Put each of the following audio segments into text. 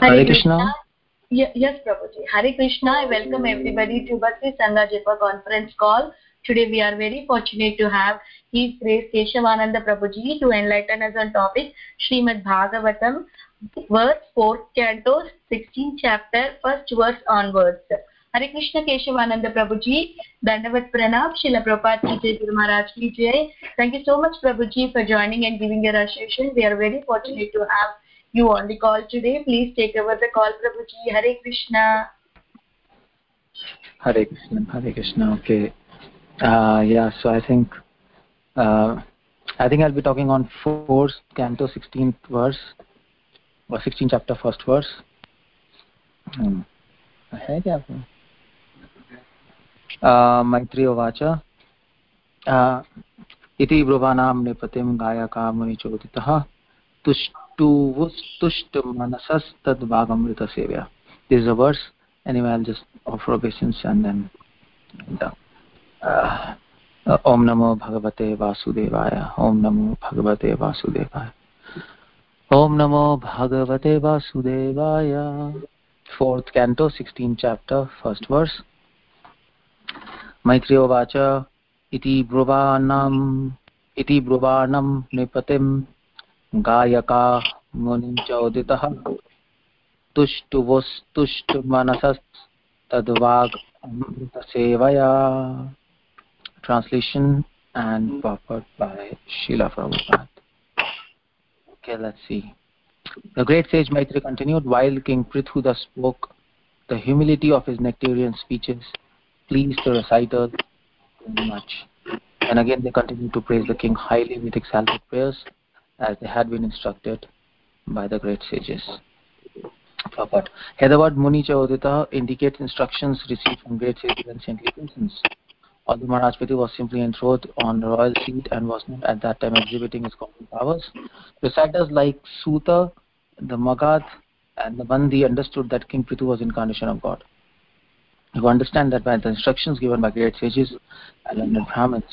Hare Hare Krishna. Krishna. Yes, Prabhuji. Hare Krishna. I welcome everybody to Bhakti Sangha Japa conference call. Today we are very fortunate to have His Grace Keshavananda Prabhuji to enlighten us on topic Srimad Bhagavatam, verse 4th canto, 16th chapter, first verse onwards. Hare Krishna Keshavananda Prabhuji. Dandavat Pranam. Srila Prabhupada Ki Jai, Guru Maharaj Ki Jai. Thank you so much, Prabhuji, for joining and giving your association. We are very fortunate to have you on the call today. Please take over the call, Prabhuji. Hare Krishna. Hare Krishna. Hare Krishna. Okay. Yeah. So I think I'll be talking on 4th canto, 16th verse or 16th chapter, first verse. है क्या मैत्री उवाच इति ब्रुवाणां नृपतिं गायका मुनिचोदितः तुष्टुवुस्तुष्टमनसस्तद्भागमृतसेव्या. This is a verse. Anyway, I'll just offer obeisance and then Om Namo Bhagavate Vasudevaya. Om Namo Bhagavate Vasudevaya. Om Namo Bhagavate Vasudevaya. 4th canto, 16th chapter, first verse. Maitreya Vacha iti brovanam nipatim gayaka munim chauditah tushtuvostushtumanasas tadvag amritasevaya. Translation and purport by Srila Prabhupada. Okay, let's see. The great sage Maitri continued, while King Prithu thus spoke, the humility of his nectarian speeches pleased the reciters very much. And again they continued to praise the king highly with exalted prayers as they had been instructed by the great sages. Purport. Here the word Muni Chaudita indicates instructions received from great sages and saintly persons. Although Maharaj Prithu was simply enthroned on the royal seat and was not at that time exhibiting his godly powers, reciters like Suta, the Magadh, and the Bandi understood that King Prithu was incarnation of God. You understand that by the instructions given by great sages and learned Brahmins,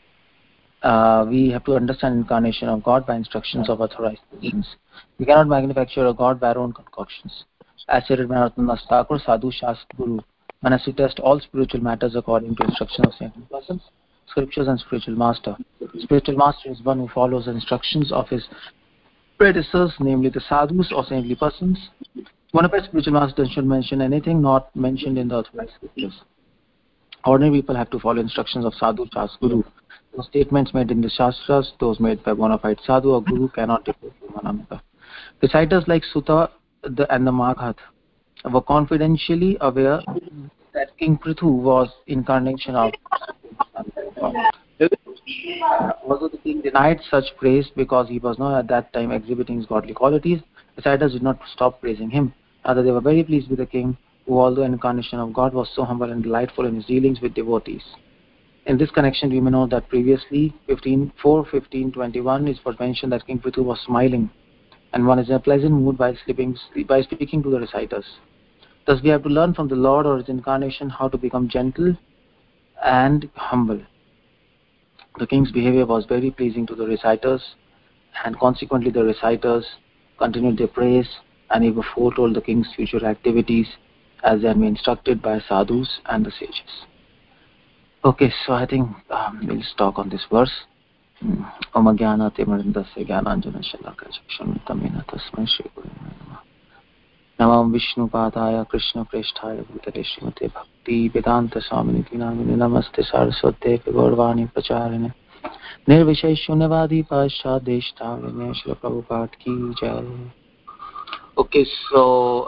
we have to understand incarnation of God by instructions of authorized persons. We cannot manufacture a God by our own concoctions. As stated by Narottam Thakur, Sadhu Shast Guru, when as we test all spiritual matters according to instructions of saintly persons, scriptures and spiritual master. Spiritual master is one who follows the instructions of his predecessors, namely the sadhus or saintly persons. One of our spiritual masters should mention anything not mentioned in the authorized scriptures. Ordinary people have to follow instructions of sadhu, shas, guru. Those statements made in the shastras, those made by bona fide sadhu or guru, cannot differ from one another. Reciters like Sutta and the Magadh were confidentially aware that King Prithu was incarnation of God. Although the king denied such praise because he was not at that time exhibiting his godly qualities, reciters did not stop praising him. Rather, they were very pleased with the king, who, although an incarnation of God, was so humble and delightful in his dealings with devotees. In this connection, we may note that previously, 15:21, it was mentioned that King Prithu was smiling, and one is in a pleasant mood by speaking to the reciters. Thus, we have to learn from the Lord or his incarnation how to become gentle and humble. The king's behavior was very pleasing to the reciters, and consequently the reciters continued their praise and even foretold the king's future activities as they had been instructed by sadhus and the sages. Okay, so I think we'll talk on this verse. Om Jnana Timirandasya Jnananjana Shalakaya Chakshuntamena Tasmai Shri Gurave Namah. Namam Vishnu Padaya Krishna Presthaya Bhutale Srimate Bhakti Vedanta Swamini Namini Namaste Saraswate Gaurvani Pacharine Nirvishay Shunyavadi Pashadeshtarine Shri Prabhupada Ki Jai. Okay, so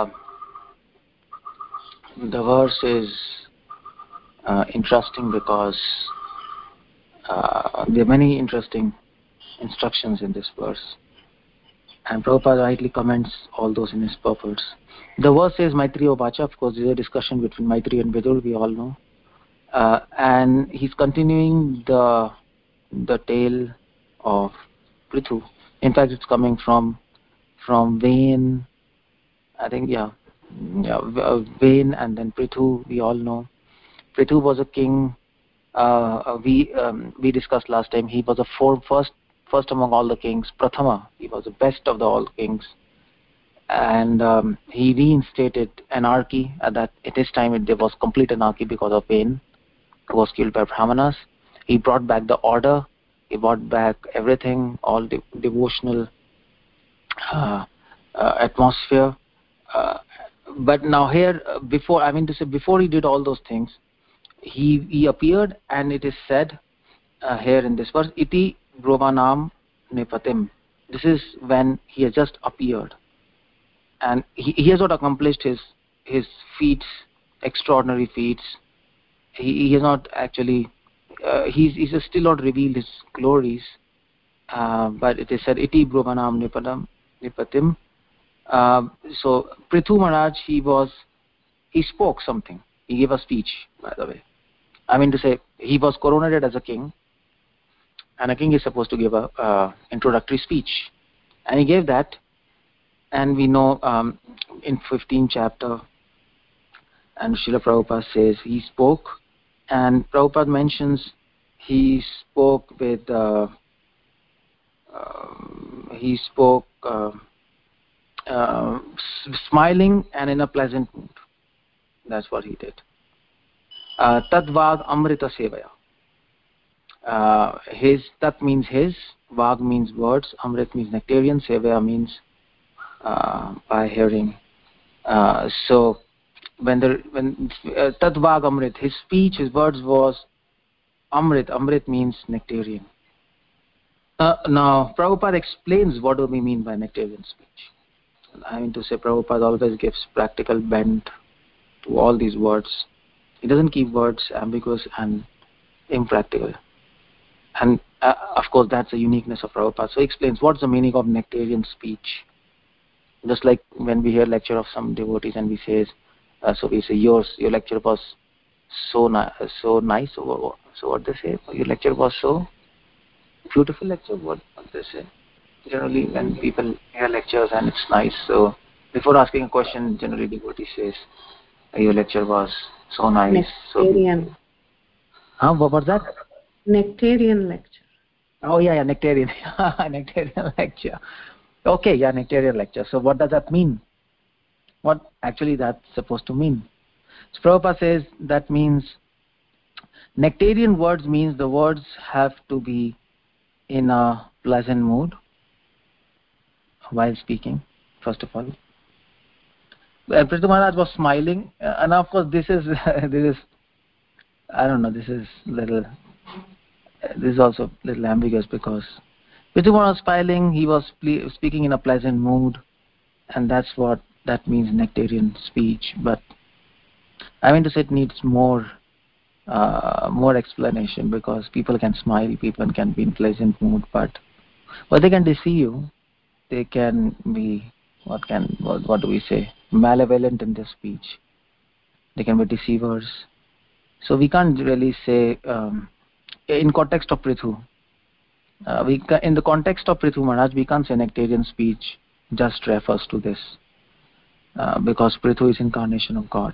the verse is interesting because there are many interesting instructions in this verse, and Prabhupada rightly comments all those in his purports. The verse says Maitreya Vacha. Of course, there is a discussion between Maitri and Vidur, we all know, and he's continuing the tale of Prithu. In fact, it's coming from Vain, I think, Vain, and then Prithu. We all know Prithu was a king. We discussed last time. He was the first among all the kings. Prathama. He was the best of the all kings. and he reinstated anarchy. At his time, there was complete anarchy because of pain, who was killed by Brahmanas. He brought back the order. He brought back everything, all the devotional atmosphere. Uh, but now here, before he did all those things, he appeared, and it is said here in this verse, iti brovanam nepatim. This is when he has just appeared, and he has not accomplished his feats, extraordinary feats. He has not actually he's still not revealed his glories, but it is said iti brovanam nepatim. So Prithu Maharaj, he spoke something. He gave a speech, by the way. I mean to say, he was coronated as a king, and a king is supposed to give a introductory speech, and he gave that. And we know in 15th chapter, and Srila Prabhupada says he spoke, and Prabhupada mentions he spoke with smiling and in a pleasant mood. That's what he did. Tadvag amrita sevaya. Tat means his, vag means words, amrit means nectarian, sevaya means by hearing. So when tadvag amrit, his speech, his words was amrit. Amrit means nectarian. Now Prabhupada explains what do we mean by nectarian speech. I mean to say, Prabhupada always gives practical bent to all these words. He doesn't keep words ambiguous and impractical. And of course, that's the uniqueness of Prabhupada. So he explains what's the meaning of nectarian speech. Just like when we hear lecture of some devotees and we say, so we say, your lecture was so nice. So what they say? Your lecture was so beautiful lecture. What they say? Generally, when people hear lectures and it's nice, so before asking a question, generally devotee says, your lecture was so nice. Nectarian. What was that? Nectarian lecture. Oh yeah, nectarian. Nectarian lecture. Okay, yeah, nectarian lecture. So what does that mean? What actually that's supposed to mean? So Prabhupada says that means nectarian words means the words have to be in a pleasant mood while speaking, first of all. Prithu Maharaj was smiling, and of course this is I don't know, this is also a little ambiguous, because Prithu Maharaj was smiling, he was speaking in a pleasant mood, and that's what that means, nectarian speech. But I mean to say, it needs more explanation, because people can smile, people can be in pleasant mood, but they can deceive you. They can be what do we say, malevolent in their speech. They can be deceivers. So we can't really say in context of Prithu. In the context of Prithu Maharaj, we can't say nectarian speech just refers to this, because Prithu is incarnation of God.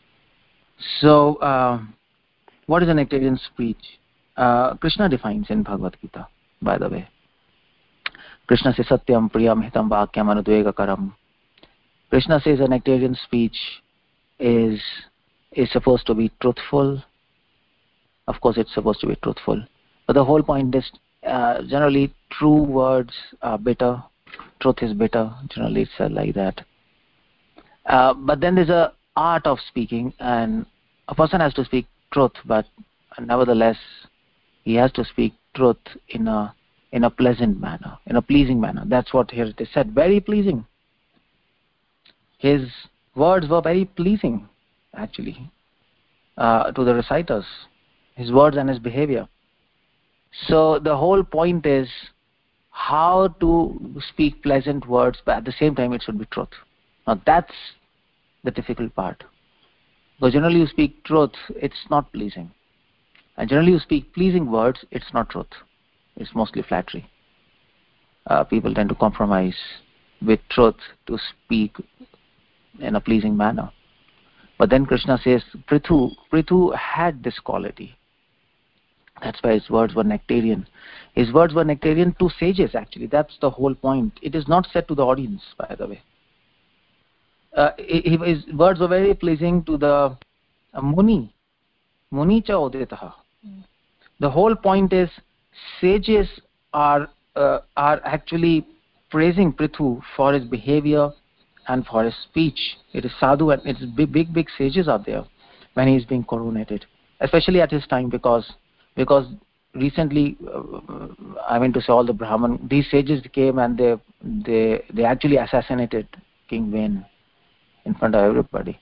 So what is a nectarian speech? Krishna defines in Bhagavad Gita, by the way. Krishna says satyam priyam hitam vakyam anudvegakaram. Krishna says a nectarian speech is supposed to be truthful. Of course, it's supposed to be truthful, but the whole point is generally true words are bitter. Truth is bitter. Generally, it's like that. But then there's a art of speaking, and a person has to speak truth, but nevertheless, he has to speak truth in a pleasant manner, in a pleasing manner. That's what here it is said. Very pleasing. His words were very pleasing, actually, to the reciters. His words and his behavior. So the whole point is how to speak pleasant words, but at the same time it should be truth. Now that's the difficult part. Because generally you speak truth, it's not pleasing. And generally you speak pleasing words, it's not truth. It's mostly flattery. People tend to compromise with truth to speak in a pleasing manner. But then Krishna says, Prithu had this quality. That's why his words were nectarian. His words were nectarian to sages, actually. That's the whole point. It is not said to the audience, by the way. his words were very pleasing to the Muni. Muni cha uditaha. The whole point is sages are actually praising Prithu for his behavior and for his speech. It is sadhu and it's big sages out there when he is being coronated, especially at his time, because recently I mean to say all the Brahman, these sages came and they actually assassinated King Vain in front of everybody,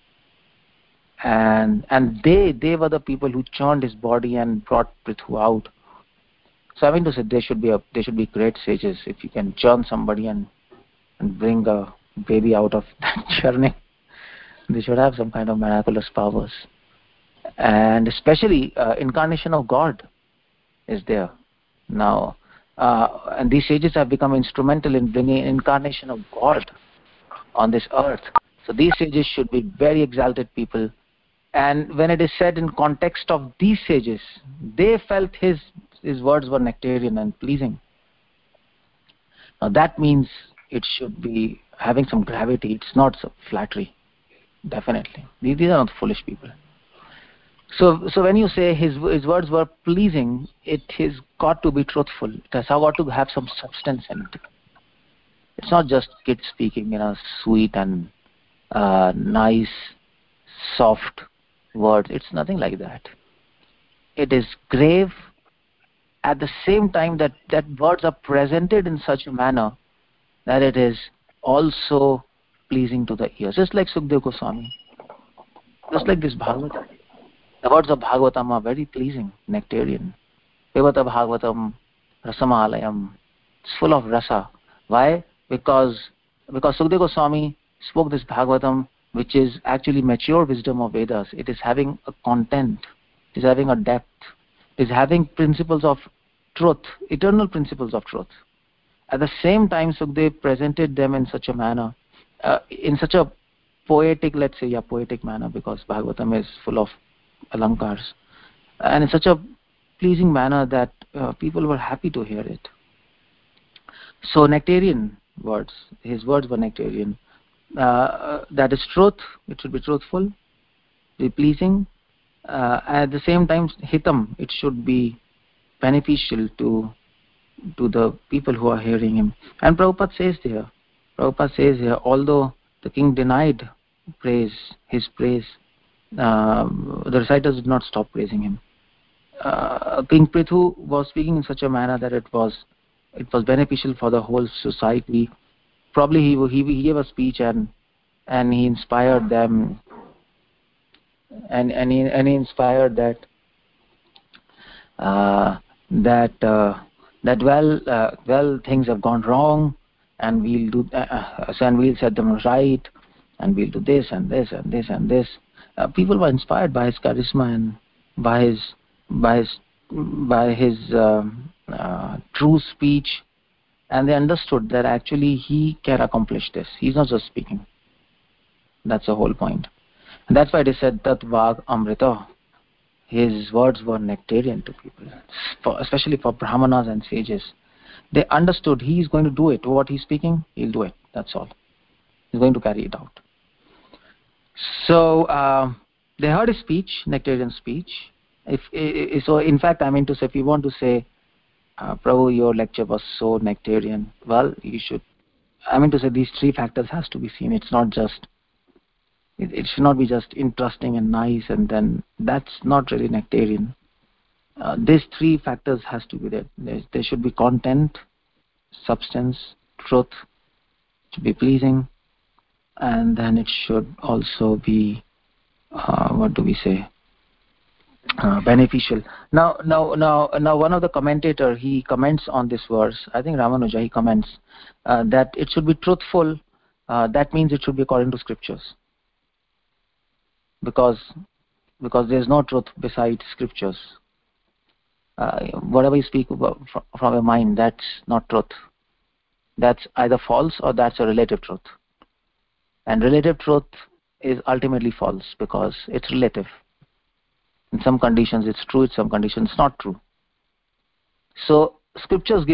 and they were the people who churned his body and brought Prithu out. So I mean to say they should be great sages. If you can churn somebody and bring a baby out of that churning, they should have some kind of miraculous powers. And especially incarnation of God is there now, and these sages have become instrumental in bringing incarnation of God on this earth. So these sages should be very exalted people. And when it is said in context of these sages, they felt his words were nectarian and pleasing. Now that means it should be having some gravity. It's not so flattery. Definitely, these are not foolish people. So when you say his words were pleasing, it has got to be truthful. It has got to have some substance in it. It's not just kids speaking in a sweet and nice, soft words. It's nothing like that. It is grave. At the same time that words are presented in such a manner that it is also pleasing to the ears. Just like Sukdev Goswami. Just like this Bhagavatam. The words of Bhagavatam are very pleasing, nectarian. Pivata Bhagavatam, Rasamalayam. It's full of rasa. Why? Because Sukdev Goswami spoke this Bhagavatam, which is actually mature wisdom of Vedas. It is having a content. It is having a depth. It is having principles of truth, eternal principles of truth. At the same time, Sukdev presented them in such a manner, in such a poetic, let's say, poetic manner, because Bhagavatam is full of alankars, and in such a pleasing manner that people were happy to hear it. So nectarian words, his words were nectarian. That is truth. It should be truthful, be pleasing. At the same time, hitam, it should be beneficial to the people who are hearing him. And Prabhupada says here, although the king denied his praise, the reciters did not stop praising him. King Prithu was speaking in such a manner that it was beneficial for the whole society. Probably he gave a speech and he inspired them, and he inspired that well, things have gone wrong, and we'll do and we'll set them right, and we'll do this and this and this and this. People were inspired by his charisma and by his true speech, and they understood that actually he can accomplish this. He's not just speaking. That's the whole point. And that's why they said Tat Vag Amrita. His words were nectarian to people, especially for brahmanas and sages. They understood he is going to do it. What he's speaking, he'll do it. That's all. He's going to carry it out. So they heard his speech, nectarian speech. So in fact, I mean to say, if you want to say, Prabhu, your lecture was so nectarian, well, you should. I mean to say, these three factors has to be seen. It's not just. It should not be just interesting and nice, and then that's not really nectarian. These three factors has to be there. There should be content, substance, truth. It should be pleasing, and then it should also be what do we say? Beneficial. Now, one of the commentator, he comments on this verse. I think Ramanuja, he comments that it should be truthful. That means it should be according to scriptures. Because there's no truth beside scriptures. Whatever you speak about from your mind, that's not truth. That's either false or that's a relative truth. And relative truth is ultimately false because it's relative. In some conditions it's true, in some conditions it's not true. So scriptures gives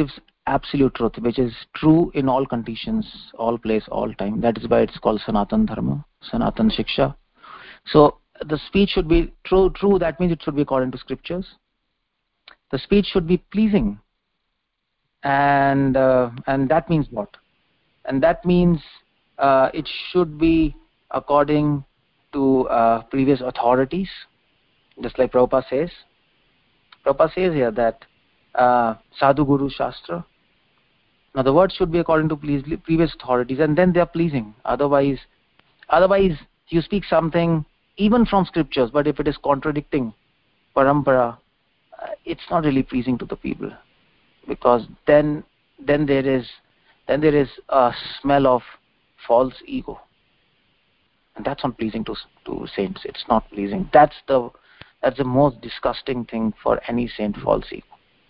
absolute truth, which is true in all conditions, all place, all time. That is why it's called Sanatan Dharma, Sanatan Shiksha. So the speech should be true. That means it should be according to scriptures. The speech should be pleasing, and that means what? And that means it should be according to previous authorities, just like Prabhupada says. Prabhupada says here that Sadhu Guru Shastra. Now the words should be according to previous authorities, and then they are pleasing. Otherwise you speak something even from scriptures, but if it is contradicting parampara, it's not really pleasing to the people, because then there is a smell of false ego, and that's not pleasing to saints. It's not pleasing. That's the most disgusting thing for any saint, false ego.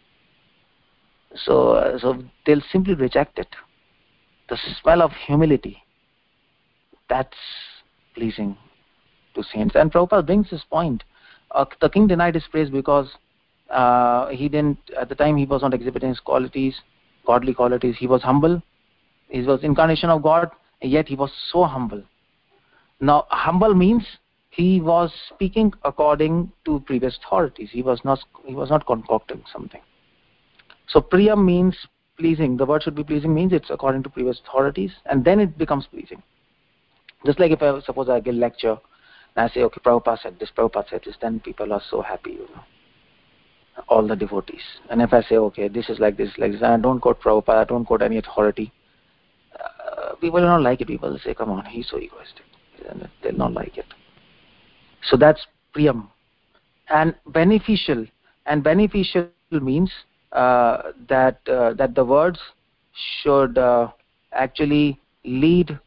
So they'll simply reject it. The smell of humility, that's pleasing to saints. And Prabhupada brings this point. The king denied his praise because he didn't, at the time he was not exhibiting his qualities, godly qualities. He was humble. He was incarnation of God, yet he was so humble. Now humble means he was speaking according to previous authorities. He was not concocting something. So priyam means pleasing. The word should be pleasing means it's according to previous authorities, and then it becomes pleasing. Just like if I give a lecture and I say, okay, Prabhupada said this, then people are so happy, all the devotees. And if I say, okay, this is like this, and I don't quote Prabhupada, I don't quote any authority, people will not like it. People will say, come on, he's so egoistic. They'll not like it. So that's priyam. And beneficial means that the words should actually lead.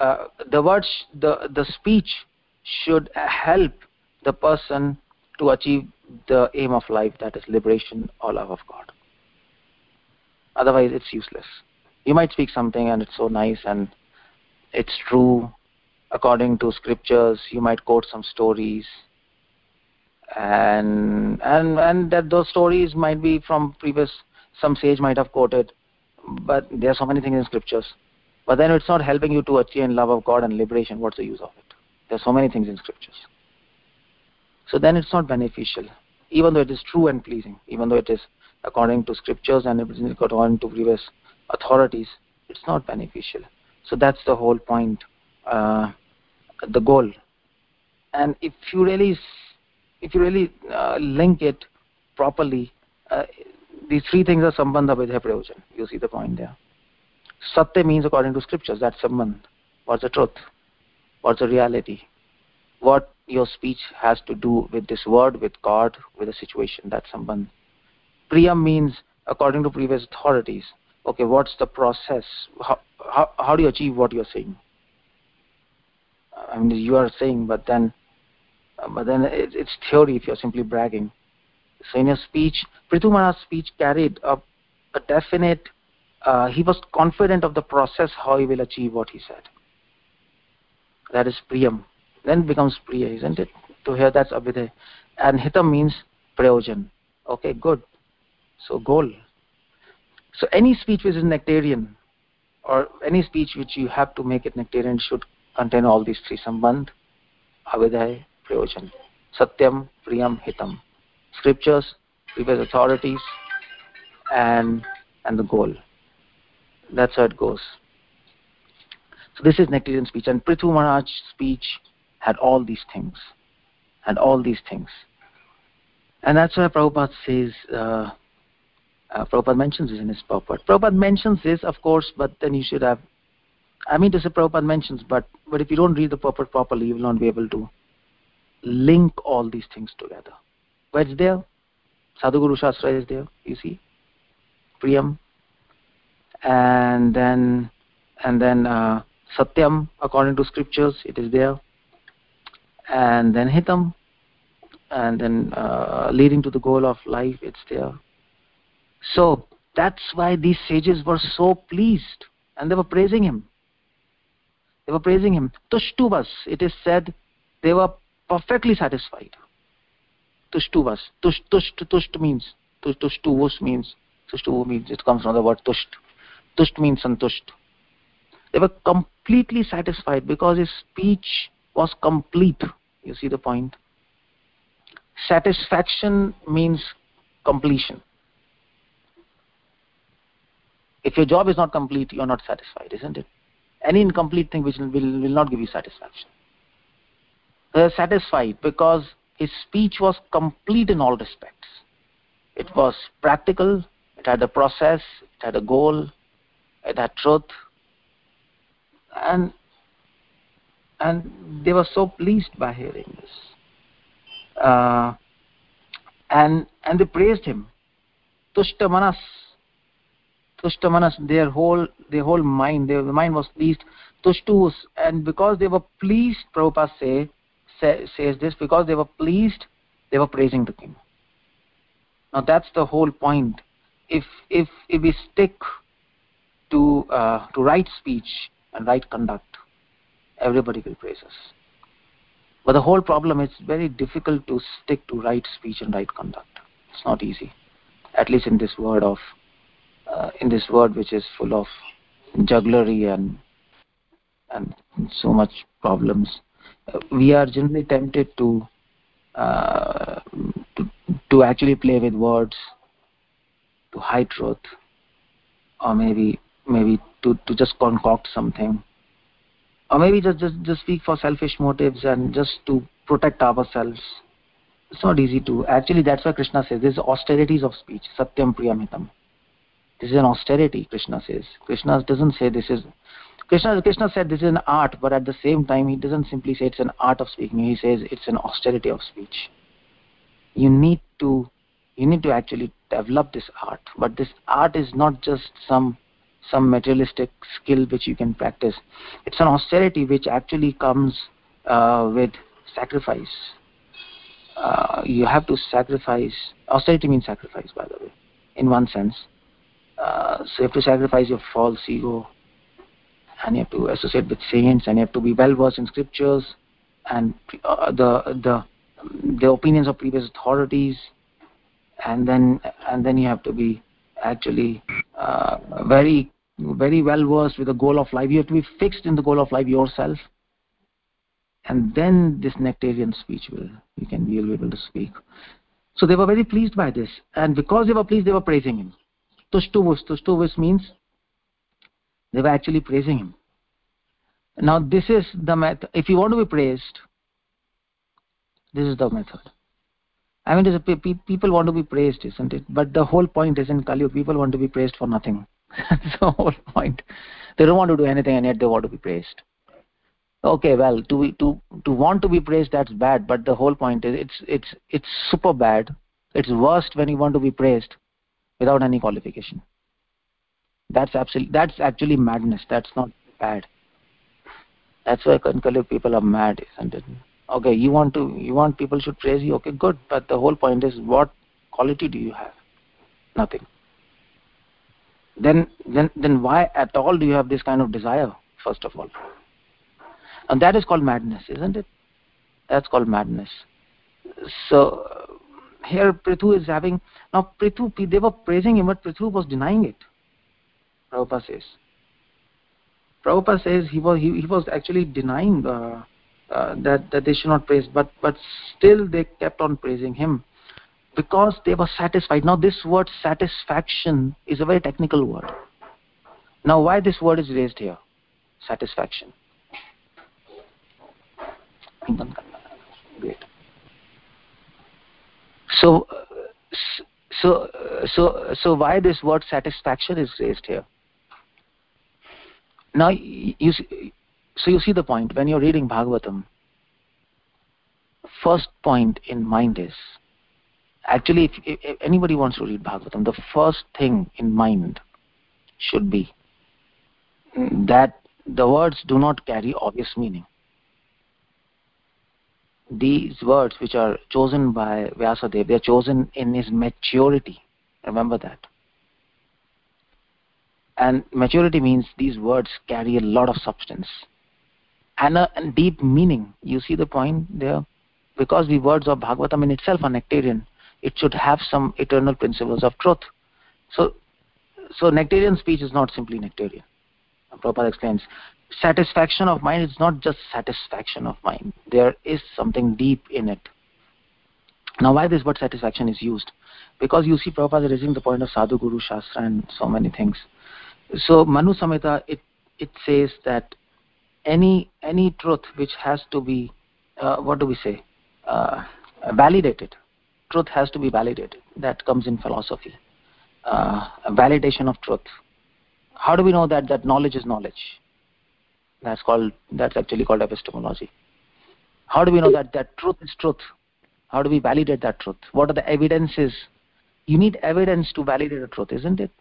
The speech should help the person to achieve the aim of life, that is liberation or love of God. Otherwise it's useless. You might speak something and it's so nice and it's true according to scriptures. You might quote some stories, and that those stories might be from previous, some sage might have quoted, but there are so many things in scriptures. But then it's not helping you to achieve love of God and liberation. What's the use of it? There are so many things in scriptures. So then it's not beneficial, even though it is true and pleasing, even though it is according to scriptures and it is according to previous authorities, it's not beneficial. So that's the whole point, the goal. And if you really link it properly, these three things are sambandha vidya prayojan. You see the point there. Satya means according to scriptures, that's sambandh. What's the truth? What's the reality? What your speech has to do with this word, with God, with the situation, that's sambandh. Priyam means according to previous authorities. Okay, what's the process? How do you achieve what you're saying? I mean, you are saying, but then it's theory if you're simply bragging. So in your speech, Prithu Maharaj's speech carried a definite, he was confident of the process, how he will achieve what he said. That is priyam. Then it becomes priya, isn't it? To hear that's abhidhay. And hitam means prayojan. Okay, good. So goal. So any speech which is nectarian, or any speech which you have to make it nectarian, should contain all these three: sambandh, abhidhay, prayojan. Satyam, priyam, hitam. Scriptures, previous authorities, and the goal. That's how it goes. So this is nectarian speech, and Prithu Maharaj's speech had all these things. And that's why Prabhupada says, Prabhupada mentions this in his purport. Prabhupada mentions this, of course, but then you should have, I mean to say Prabhupada mentions, but if you don't read the purport properly, you will not be able to link all these things together. But it's there. Sadhu Guru Shastra is there, you see. Priyam. And then Satyam, according to scriptures, it is there. And then Hitam. And then leading to the goal of life, it's there. So that's why these sages were so pleased, and they were praising him. Tushtuvas, it is said, they were perfectly satisfied. Tushtuvas. Tusht means, tushtuvus means Tushtu means, it comes from the word tusht. Tusht means santusht. They were completely satisfied because his speech was complete. You see the point? Satisfaction means completion. If your job is not complete, you are not satisfied, isn't it? Any incomplete thing which will not give you satisfaction. They are satisfied because his speech was complete in all respects. It was practical, it had a process, it had a goal, it had truth, and they were so pleased by hearing this. And they praised him. Tushta manas, their whole mind, the mind was pleased. Tushtus, and because they were pleased, Prabhupada says this, because they were pleased, they were praising the king. Now that's the whole point. If we stick to right speech and right conduct, everybody will praise us. But the whole problem is very difficult to stick to right speech and right conduct. It's not easy, at least in this world which is full of jugglery and so much problems. We are generally tempted to actually play with words, to hide truth, or maybe to just concoct something, or maybe just speak for selfish motives and just to protect ourselves. It's not easy to. Actually, that's why Krishna says this is austerities of speech. Satyam priyamitam. This is an austerity, Krishna says. Krishna doesn't say this is. Krishna said this is an art, but at the same time, he doesn't simply say it's an art of speaking. He says it's an austerity of speech. You need to actually develop this art, but this art is not just some materialistic skill which you can practice. It's an austerity which actually comes with sacrifice. You have to sacrifice. Austerity means sacrifice, by the way, in one sense. So you have to sacrifice your false ego, and you have to associate with saints, and you have to be well versed in scriptures and the opinions of previous authorities, and then you have to be actually very very well versed with the goal of life. You have to be fixed in the goal of life yourself, and then this nectarian speech you'll be able to speak. So they were very pleased by this, and because they were pleased, they were praising him. Tushtuvus means they were actually praising him. Now this is the method. If you want to be praised, this is the method. I mean, people want to be praised, isn't it? But the whole point is in Kali Yuga, people want to be praised for nothing. That's the whole point. They don't want to do anything, and yet they want to be praised. Okay, well, to want to be praised, that's bad. But the whole point is it's super bad. It's worst when you want to be praised without any qualification. That's actually madness. That's not bad. That's why Kali Yuga people are mad, isn't it? Okay, you want people should praise you. Okay, good. But the whole point is, what quality do you have? Nothing. Then why at all do you have this kind of desire? First of all, and that is called madness, isn't it? That's called madness. So here Prithu is having now. They were praising him, but Prithu was denying it. Prabhupada says he was actually denying that they should not praise, but still they kept on praising him because they were satisfied. Now this word satisfaction is a very technical word. Now why this word is raised here? Satisfaction. Great. So why this word satisfaction is raised here? Now you see the point. When you're reading Bhagavatam, first point in mind is, actually if anybody wants to read Bhagavatam, the first thing in mind should be that the words do not carry obvious meaning. These words which are chosen by Vyasadeva, they are chosen in his maturity. Remember that. And maturity means these words carry a lot of substance and a deep meaning. You see the point there? Because the words of Bhagavatam in itself are nectarian, it should have some eternal principles of truth. So So nectarian speech is not simply nectarian. Prabhupada explains, satisfaction of mind is not just satisfaction of mind. There is something deep in it. Now, why this word satisfaction is used? Because you see, Prabhupada is raising the point of Sadhu, Guru, Shastra and so many things. So, Manu Samhita, it says that any truth which has to be, what do we say, validated. Truth has to be validated. That comes in philosophy. A validation of truth. How do we know that knowledge is knowledge? That's actually called epistemology. How do we know that truth is truth? How do we validate that truth? What are the evidences? You need evidence to validate a truth, isn't it?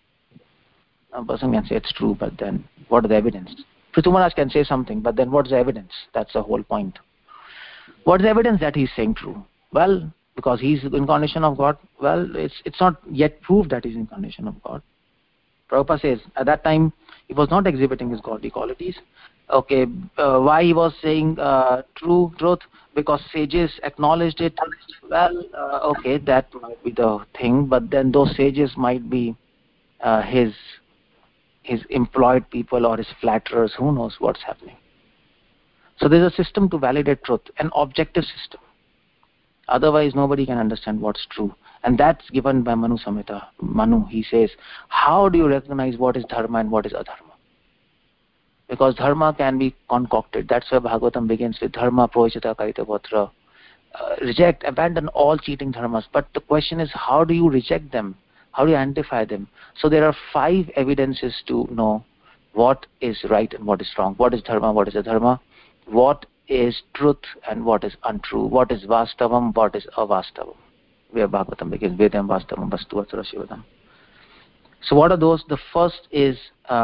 A person can say it's true, but then what are the evidence? Prithu Maharaj can say something, but then what's the evidence? That's the whole point. What's the evidence that he's saying true? Well, because he's the incarnation of God. Well, it's not yet proved that he's incarnation of God. Prabhupada says at that time he was not exhibiting his godly qualities. Okay, why he was saying truth? Because sages acknowledged it. Well, okay, that might be the thing, but then those sages might be his employed people or his flatterers. Who knows what's happening? So there's a system to validate truth, an objective system. Otherwise, nobody can understand what's true. And that's given by Manu Samhita. Manu, he says, how do you recognize what is dharma and what is adharma? Because dharma can be concocted. That's why Bhagavatam begins with dharma proichita kaita vatra. Reject, abandon all cheating dharmas. But the question is, how do you reject them? How do you identify them? So there are 5 evidences to know what is right and what is wrong. What is dharma, what is adharma? What is truth and what is untrue? What is vastavam, what is avastavam? Where Bhagavatam begins, Vedam vastavam vastu atsara shivadam. So what are those? The first is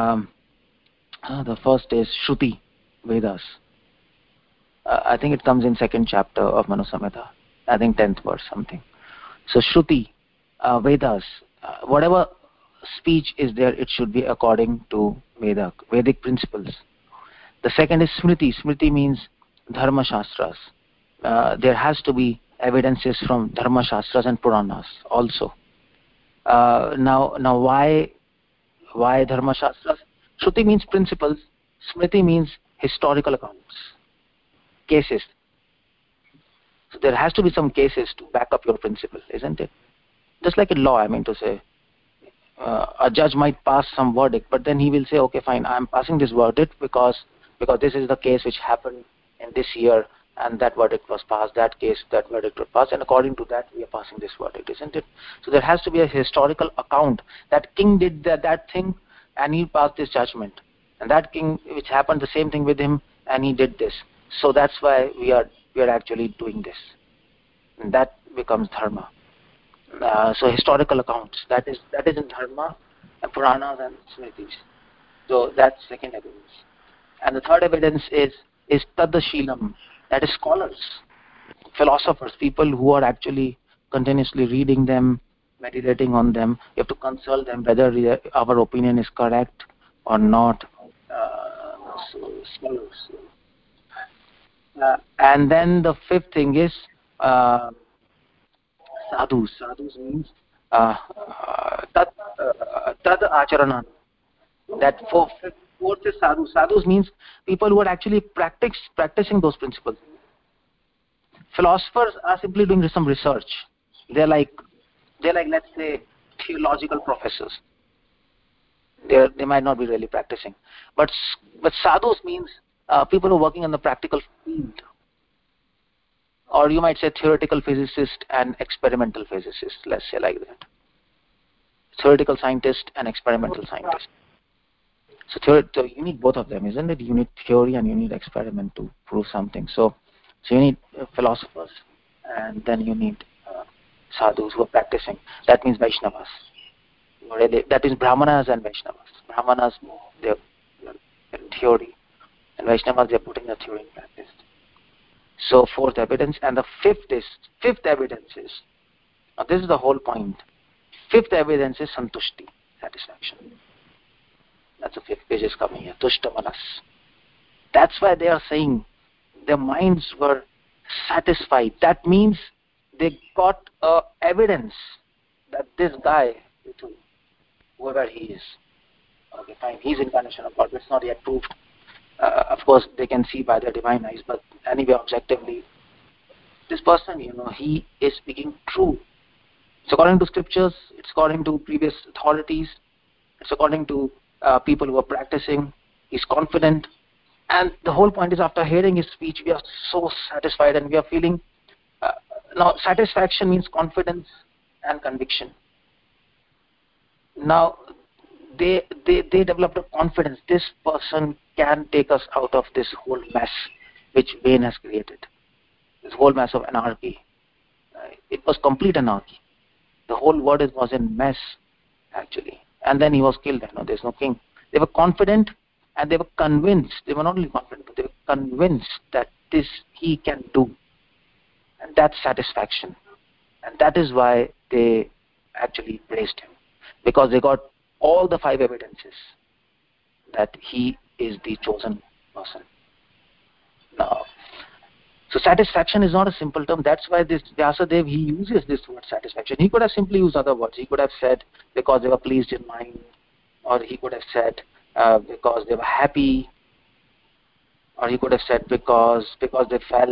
Shruti, Vedas. I think it comes in 2nd chapter of Manu Samhita. I think 10th verse something. So Shruti, Vedas, whatever speech is there, it should be according to Vedic principles. The second is Smriti. Smriti means Dharma Shastras. There has to be evidences from Dharma Shastras and Puranas also. Now why Dharma Shastras? Shruti means principles. Smriti means historical accounts, cases. So there has to be some cases to back up your principle, isn't it? Just like in law, I mean to say, a judge might pass some verdict, but then he will say, okay, fine, I'm passing this verdict because this is the case which happened in this year, and that verdict was passed, that verdict was passed, and according to that, we are passing this verdict, isn't it? So there has to be a historical account that king did that thing, and he passed this judgment. And that king, which happened the same thing with him, and he did this. So that's why we are actually doing this. And that becomes dharma. So historical accounts, that is in dharma, and Puranas and Smritis. So that's second evidence. And the third evidence is Tadashilam, that is scholars, philosophers, people who are actually continuously reading them, meditating on them. You have to consult them whether our opinion is correct or not. So scholars. And then the 5th thing is sadhus. Sadhus means tad acharana. That 4th is sadhu. Sadhus means people who are actually practicing those principles. Philosophers are simply doing some research. They're like let's say theological professors. They might not be really practicing, but sadhus means people who are working on the practical field, or you might say theoretical physicist and experimental physicist. Let's say like that. Theoretical scientist and experimental scientist. So you need both of them, isn't it? You need theory and you need experiment to prove something. So you need philosophers, and then you need sadhus who are practicing. That means Vaishnavas. That is Brahmanas and Vaishnavas. Brahmanas, they're in theory, and Vaishnavas, they're putting the theory in practice. So 4th evidence, and the 5th evidence is, now this is the whole point. 5th evidence is Santushti, satisfaction. That's the 5th page is coming here, Tushta Manas. That's why they are saying their minds were satisfied. That means they got evidence that this guy, whoever he is. Okay, fine, he's incarnation of God, but it's not yet proved. Of course, they can see by their divine eyes, but anyway, objectively, this person, he is speaking true. It's according to scriptures, it's according to previous authorities, it's according to people who are practicing. He's confident. And the whole point is, after hearing his speech, we are so satisfied and we are feeling... now, satisfaction means confidence and conviction. Now, they developed a confidence. This person can take us out of this whole mess which Wayne has created. This whole mess of anarchy. It was complete anarchy. The whole world was in mess, actually. And then he was killed. There's no king. They were confident and they were convinced. They were not only confident, but they were convinced that this he can do. And that's satisfaction. And that is why they actually praised him. Because they got all the 5 evidences that he is the chosen person. Now, so satisfaction is not a simple term. That's why this Vyasadeva, he uses this word satisfaction. He could have simply used other words. He could have said because they were pleased in mind, or he could have said because they were happy, or he could have said because they felt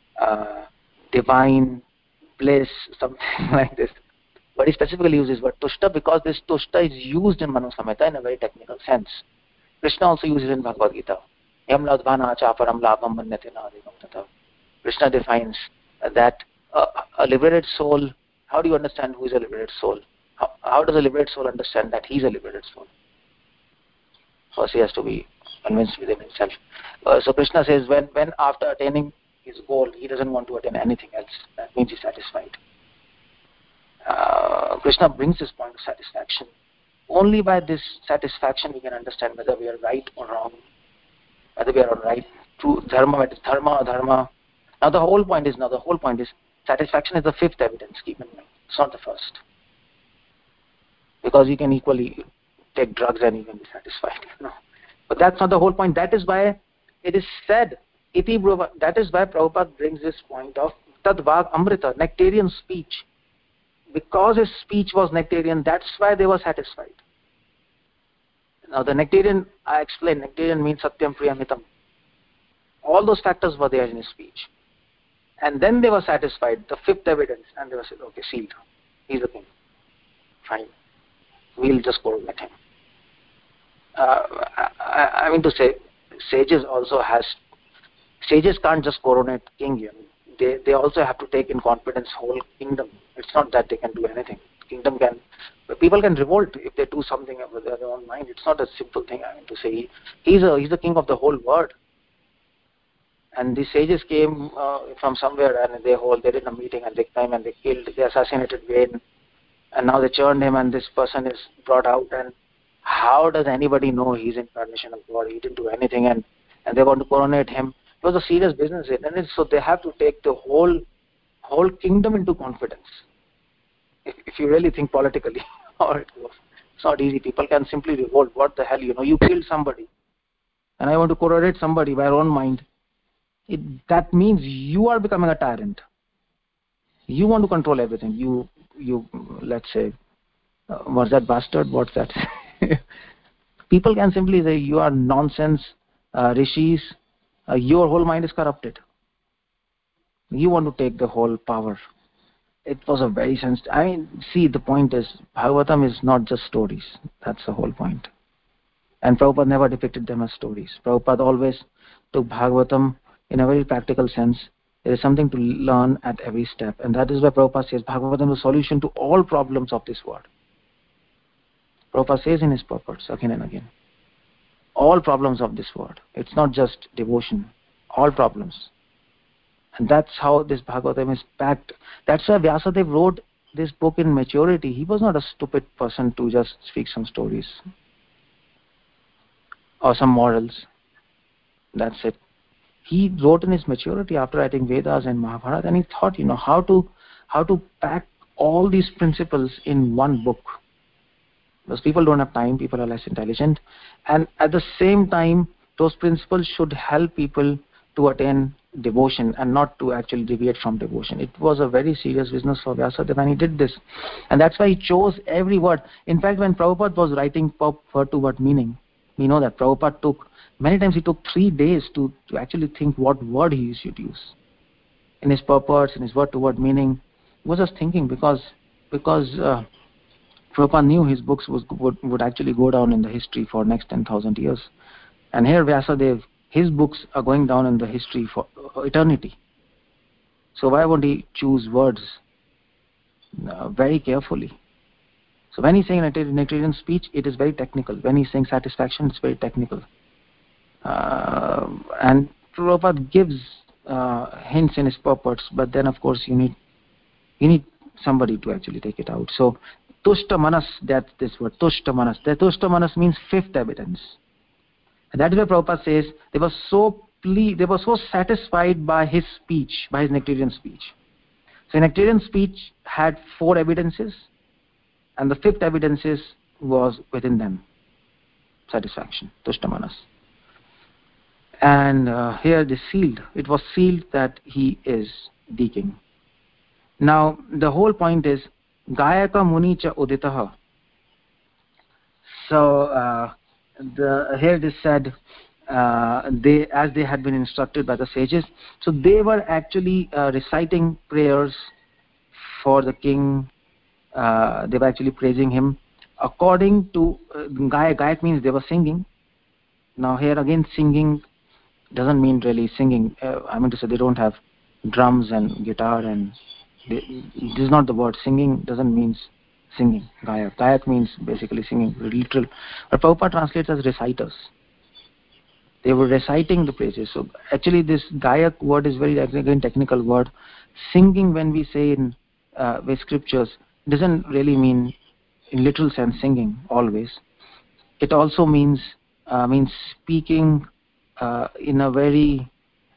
divine bliss, something like this. But he specifically uses word tushta because this tushta is used in Manu Samhita in a very technical sense. Krishna also uses it in Bhagavad Gita. Yam ladvana chaparam labham manyate nadikam tata. Krishna defines that a liberated soul, how do you understand who is a liberated soul? How does a liberated soul understand that he is a liberated soul? First he has to be convinced within himself. So Krishna says when after attaining his goal, he doesn't want to attain anything else. That means he's satisfied. Krishna brings this point of satisfaction. Only by this satisfaction we can understand whether we are right or wrong, whether we are on right, true, dharma, whether it's dharma or dharma. Now the whole point is satisfaction is the 5th evidence, keep in mind. It's not the first. Because you can equally take drugs and you can be satisfied. No. But that's not the whole point. That is why it is said, that is why Prabhupada brings this point of Tad Vag Amrita, nectarian speech. Because his speech was nectarian, that's why they were satisfied. Now the nectarian, I explained, nectarian means Satyam Priyamitam. All those factors were there in his speech. And then they were satisfied, the 5th evidence, and they were said, okay, sealed. He's the king. Fine. We'll just coronate him. I mean to say, sages can't just coronate king. They also have to take in confidence whole kingdom. It's not that they can do anything. People can revolt if they do something with their own mind. It's not a simple thing. I mean to say, he's the king of the whole world. And the sages came from somewhere and they did a meeting and they came and they assassinated Wayne. And now they churned him and this person is brought out. And how does anybody know he's incarnation of God? He didn't do anything and they want to coronate him. It was a serious business. And so they have to take the whole kingdom into confidence. If you really think politically how it goes. It's not easy. People can simply revolt. What the hell? You killed somebody. And I want to coronate somebody by your own mind. That means you are becoming a tyrant. You want to control everything. You let's say, was that bastard? What's that? People can simply say, you are nonsense, rishis, your whole mind is corrupted. You want to take the whole power. It was a very sensitive... I mean, see, the point is, Bhagavatam is not just stories. That's the whole point. And Prabhupada never depicted them as stories. Prabhupada always took Bhagavatam in a very practical sense. There is something to learn at every step. And that is why Prabhupada says Bhagavatam is a solution to all problems of this world. Prabhupada says in his purports again and again, all problems of this world. It's not just devotion. All problems. And that's how this Bhagavatam is packed. That's why Vyasadeva wrote this book in maturity. He was not a stupid person to just speak some stories or some morals. That's it. He wrote in his maturity after writing Vedas and Mahabharata, and he thought, how to pack all these principles in one book. Because people don't have time, people are less intelligent, and at the same time, those principles should help people to attain devotion and not to actually deviate from devotion. It was a very serious business for Vyasadeva, and he did this. And that's why he chose every word. In fact, when Prabhupada was writing word to word meaning, we know that Prabhupada many times he took 3 days to actually think what word he should use. In his purports, in his word to word meaning, he was just thinking because Prabhupada knew his books would actually go down in the history for next 10,000 years. And here Vyasadeva, his books are going down in the history for eternity. So why won't he choose words very carefully? So when he's saying Nectarian speech, it is very technical. When he's saying satisfaction, it's very technical. And Prabhupada gives hints in his purports, but then of course you need somebody to actually take it out. So Tushta Manas, that's this word, Tushta Manas. The Tushta Manas means fifth evidence. And that is why Prabhupada says they were so satisfied by his speech, by his Nectarian speech. So Nectarian speech had 4 evidences, and the 5th evidences was within them. Satisfaction, Tushta Manas. And here it was sealed that he is the king. Now the whole point is Gayaka Muni cha Uditaha. So here it is said as they had been instructed by the sages, so they were actually reciting prayers for the king. They were actually praising him according to Gayak means they were singing. Now here again, singing doesn't mean really singing. I mean to say they don't have drums and guitar, and this is not the word. Singing doesn't mean singing. Gayak means basically singing, literal. But Prabhupada translates as reciters. They were reciting the praises. So actually this Gayak word is very again technical word. Singing, when we say in with scriptures, doesn't really mean in literal sense singing always. It also means speaking in a very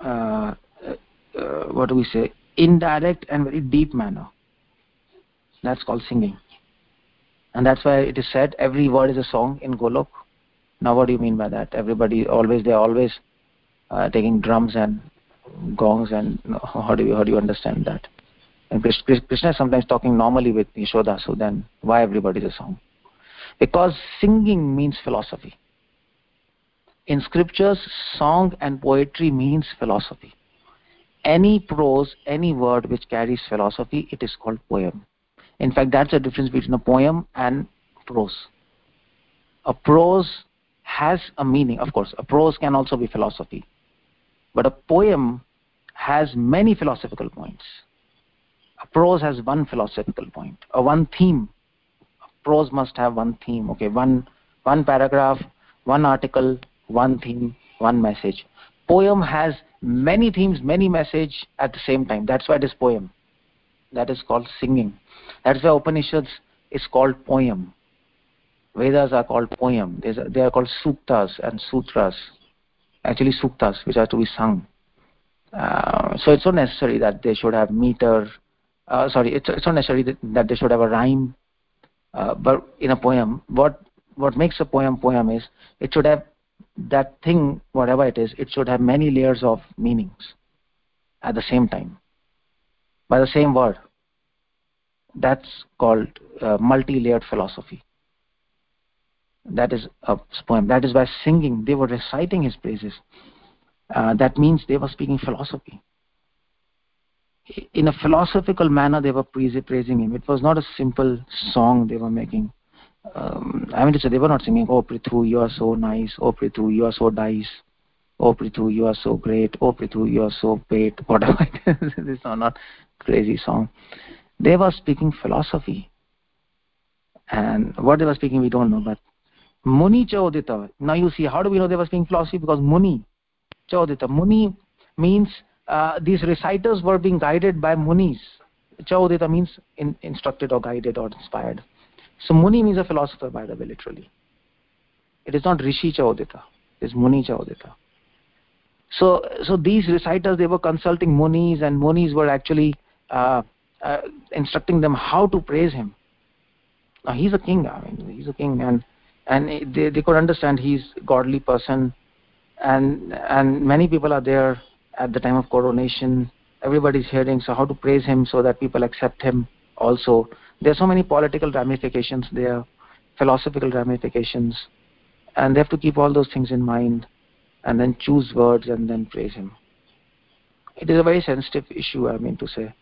what do we say, indirect and very deep manner. That's called singing. And that's why it is said every word is a song in Golok. Now what do you mean by that? They're always taking drums and gongs, and how do you understand that? And Krishna is sometimes talking normally with Yashoda, so then why everybody is a song? Because singing means philosophy. In scriptures, song and poetry means philosophy. Any prose, any word which carries philosophy, it is called poem. In fact, that's the difference between a poem and prose. A prose has a meaning. Of course, a prose can also be philosophy. But a poem has many philosophical points. A prose has one philosophical point, or one theme. A prose must have one theme. Okay, one paragraph, one article, one theme, one message. Poem has many themes, many messages at the same time. That's why it is poem. That is called singing. That's why Upanishads is called poem. Vedas are called poem. They are called suktas and sutras. Actually suktas, which are to be sung. So it's not necessary that they should have meter. It's not necessary that they should have a rhyme. But in a poem, what makes a poem is it should have that thing, whatever it is, it should have many layers of meanings at the same time by the same word. That's called multi-layered philosophy. That is a poem. That is why singing, they were reciting his praises. That means they were speaking philosophy. In a philosophical manner, they were praising him. It was not a simple song they were making. I mean to say, they were not singing, "Oh Prithu, you are so nice. Oh Prithu, you are so nice. Oh Prithu, you are so great. Oh Prithu, you are so great." Whatever. This is not crazy song. They were speaking philosophy. And what they were speaking, we don't know. But Muni Chaudita. Now you see, how do we know they were speaking philosophy? Because Muni Chaudita. Muni means these reciters were being guided by Munis. Chaudita means instructed or guided or inspired. So Muni means a philosopher, by the way, literally. It is not Rishi Chaudita. It is Muni Chaudita. So these reciters, they were consulting Munis, and Munis were actually instructing them how to praise him. Now he's a king. I mean, he's a king, and they could understand he's a godly person, and many people are there at the time of coronation. Everybody's hearing, so how to praise him so that people accept him also. There are so many political ramifications there, philosophical ramifications, and they have to keep all those things in mind and then choose words and then praise him. It is a very sensitive issue, I mean to say.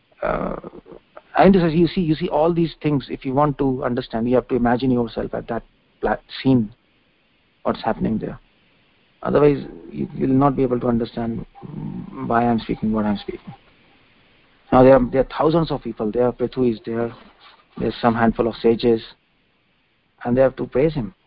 You see all these things. If you want to understand, you have to imagine yourself at that scene, what's happening there. Otherwise, you will not be able to understand why I'm speaking what I'm speaking. Now there are thousands of people. There, Prithu is there. There's some handful of sages, and they have to praise him.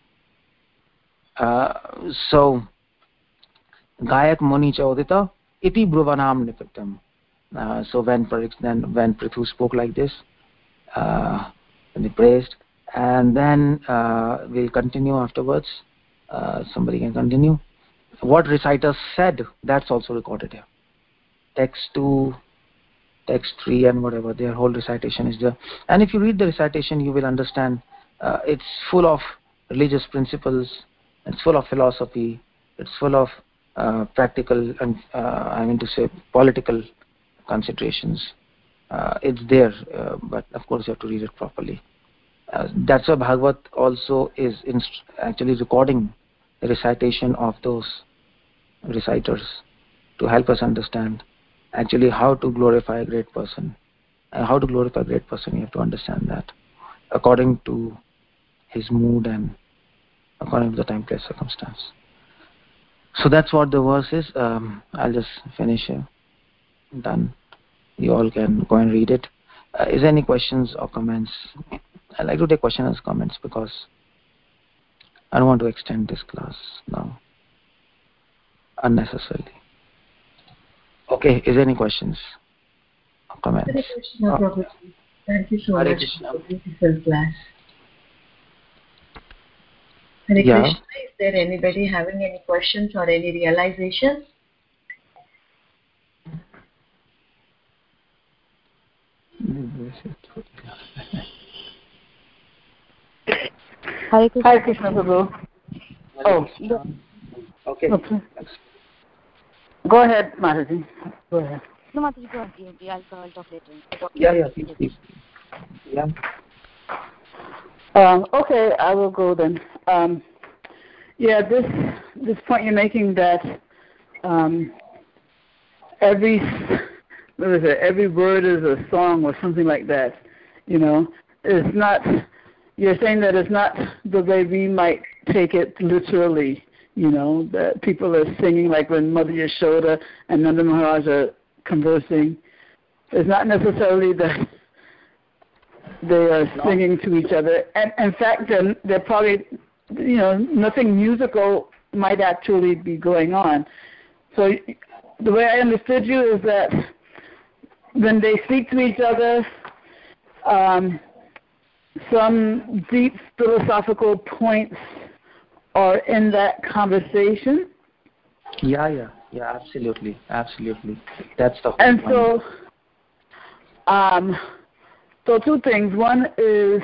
So, Gayak Muni Chaudita iti Bruvanam Nipatam. So when Prithu spoke like this, and he praised, and then we'll continue afterwards. Somebody can continue. What reciters said, that's also recorded here. Text 2, text 3, and whatever, their whole recitation is there. And if you read the recitation, you will understand it's full of religious principles, it's full of philosophy, it's full of practical and political considerations. It's there, but of course you have to read it properly. That's why Bhagavad also is actually recording the recitation of those reciters to help us understand actually how to glorify a great person. And how to glorify a great person, you have to understand that according to his mood and according to the time, place, circumstance. So that's what the verse is. I'll just finish here. Done. You all can go and read it. Is there any questions or comments? I like to take questions and comments because I don't want to extend this class now unnecessarily. Okay, is there any questions or comments? Thank you so much for the beautiful class. Hare Krishna, is there anybody having any questions or any realizations? Hare Krishna, Prabhu. Oh, okay. Go ahead, Mataji. Go ahead. No, Mataji, go ahead. I'll talk later. Yeah, please. Yeah. Okay, I will go then. This point you're making that every word is a song or something like that. It's not. You're saying that it's not the way we might take it literally. That people are singing like when Mother Yashoda and Nanda Maharaj are conversing. It's not necessarily that they are singing to each other. And in fact, they're probably, nothing musical might actually be going on. So the way I understood you is that when they speak to each other, some deep philosophical points are in that conversation. Yeah, absolutely. That's the whole and point. So two things. One is,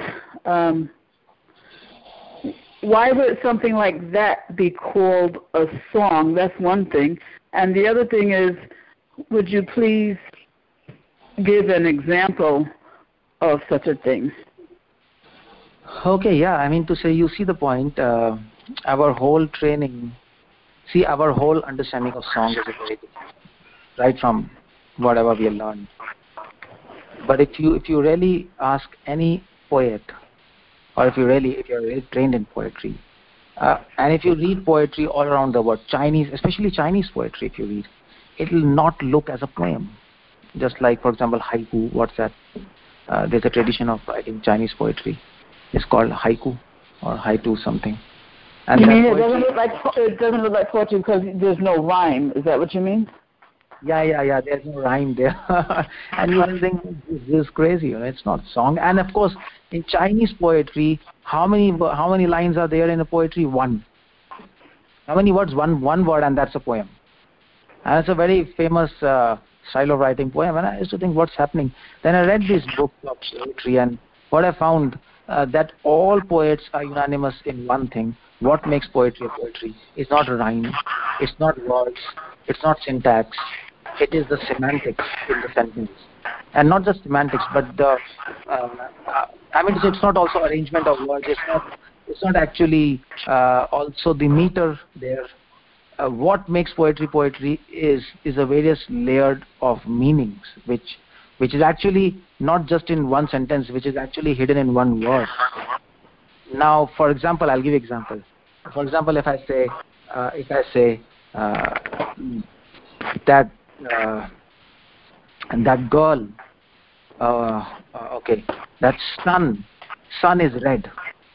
why would something like that be called a song? That's one thing. And the other thing is, would you please give an example of such a thing? Okay, yeah. I mean to say, you see the point. Our whole training, our whole understanding of song is very different, right from whatever we learned. But if you really ask any poet, or if you're really trained in poetry, and if you read poetry all around the world, especially Chinese poetry, if you read, it will not look as a poem. Just like, for example, haiku. What's that? There's a tradition of writing Chinese poetry. It's called haiku or haiku something. And you mean it doesn't look like poetry because there's no rhyme? Is that what you mean? Yeah. There's no rhyme there, and you will think this is crazy. It's not song. And of course, in Chinese poetry, how many lines are there in a poetry? One. How many words? One word, and that's a poem. And it's a very famous style of writing poem. And I used to think, what's happening? Then I read this book of poetry, and what I found that all poets are unanimous in one thing. What makes poetry a poetry? It's not a rhyme. It's not words. It's not syntax. It is the semantics in the sentence, and not just semantics, but the. I mean, it's not also arrangement of words. It's not actually also the meter there. What makes poetry is a various layered of meanings, which is actually not just in one sentence, which is actually hidden in one word. Now, for example, I'll give you an example. For example, if I say that girl, okay, that sun is red.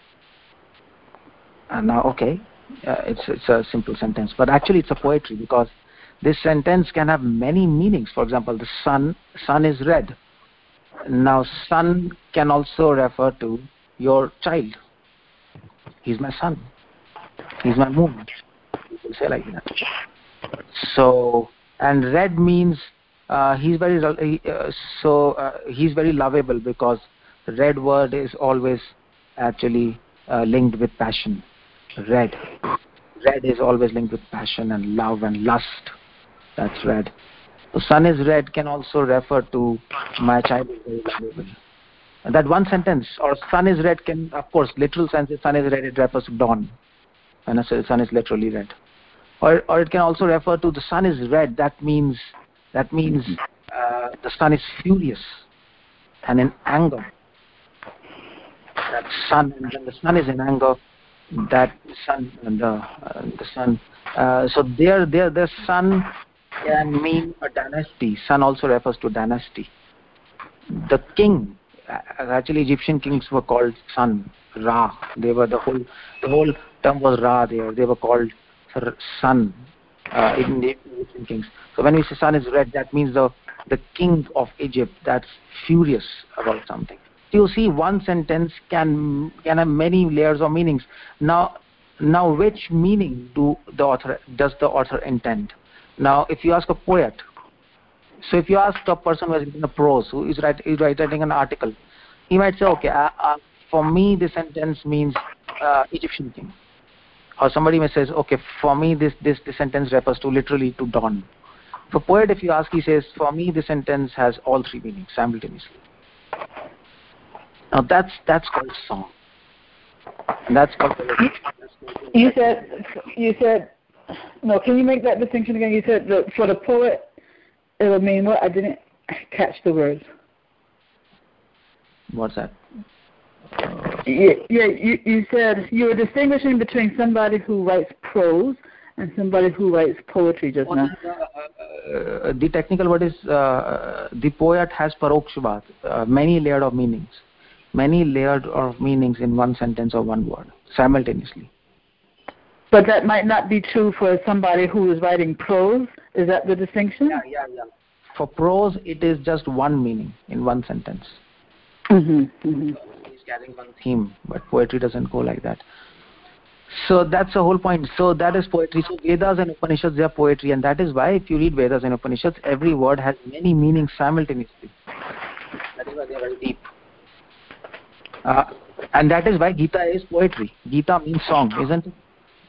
Now, okay, it's a simple sentence, but actually it's a poetry, because this sentence can have many meanings. For example, the sun is red. Now, sun can also refer to your child. He's my son. He's my moon. People say like that. So, and red means he's very lovable, because the red word is always actually linked with passion. Red is always linked with passion and love and lust. That's red. So sun is red can also refer to my child is very lovable. And that one sentence, or sun is red, can, of course, literal sense is sun is red, it refers to dawn. And the sun is literally red. Or it can also refer to the sun is red. That means the sun is furious and in anger. That sun, and when the sun is in anger, that sun, the sun. So the sun can mean a dynasty. Sun also refers to dynasty. The king, actually Egyptian kings were called Sun, Ra. They were the whole term was Ra. They were called Sun in the Egyptian kings. So when we say sun is red, that means the king of Egypt that's furious about something. So you see, one sentence can have many layers of meanings. Now which meaning does the author intend? Now, if you ask a poet, so if you ask a person who has written a prose, who is writing an article, he might say, okay, for me this sentence means Egyptian king. Or somebody may say, okay, for me this sentence refers to literally to dawn. For poet, if you ask, he says, for me this sentence has all three meanings simultaneously. Now that's called song. And that's called poetry. You said no, can you make that distinction again? You said that for the poet it would mean what? I didn't catch the words. What's that? You said you were distinguishing between somebody who writes prose and somebody who writes poetry just now. The technical word is the poet has parokshvat, many layered of meanings. Many layered of meanings in one sentence or one word simultaneously. But that might not be true for somebody who is writing prose. Is that the distinction? Yeah. For prose, it is just one meaning in one sentence. He's carrying one theme, but poetry doesn't go like that. So that's the whole point. So that is poetry. So Vedas and Upanishads, they are poetry, and that is why if you read Vedas and Upanishads, every word has many meanings simultaneously. That is why they are very deep. And that is why Gita is poetry. Gita means song, isn't it?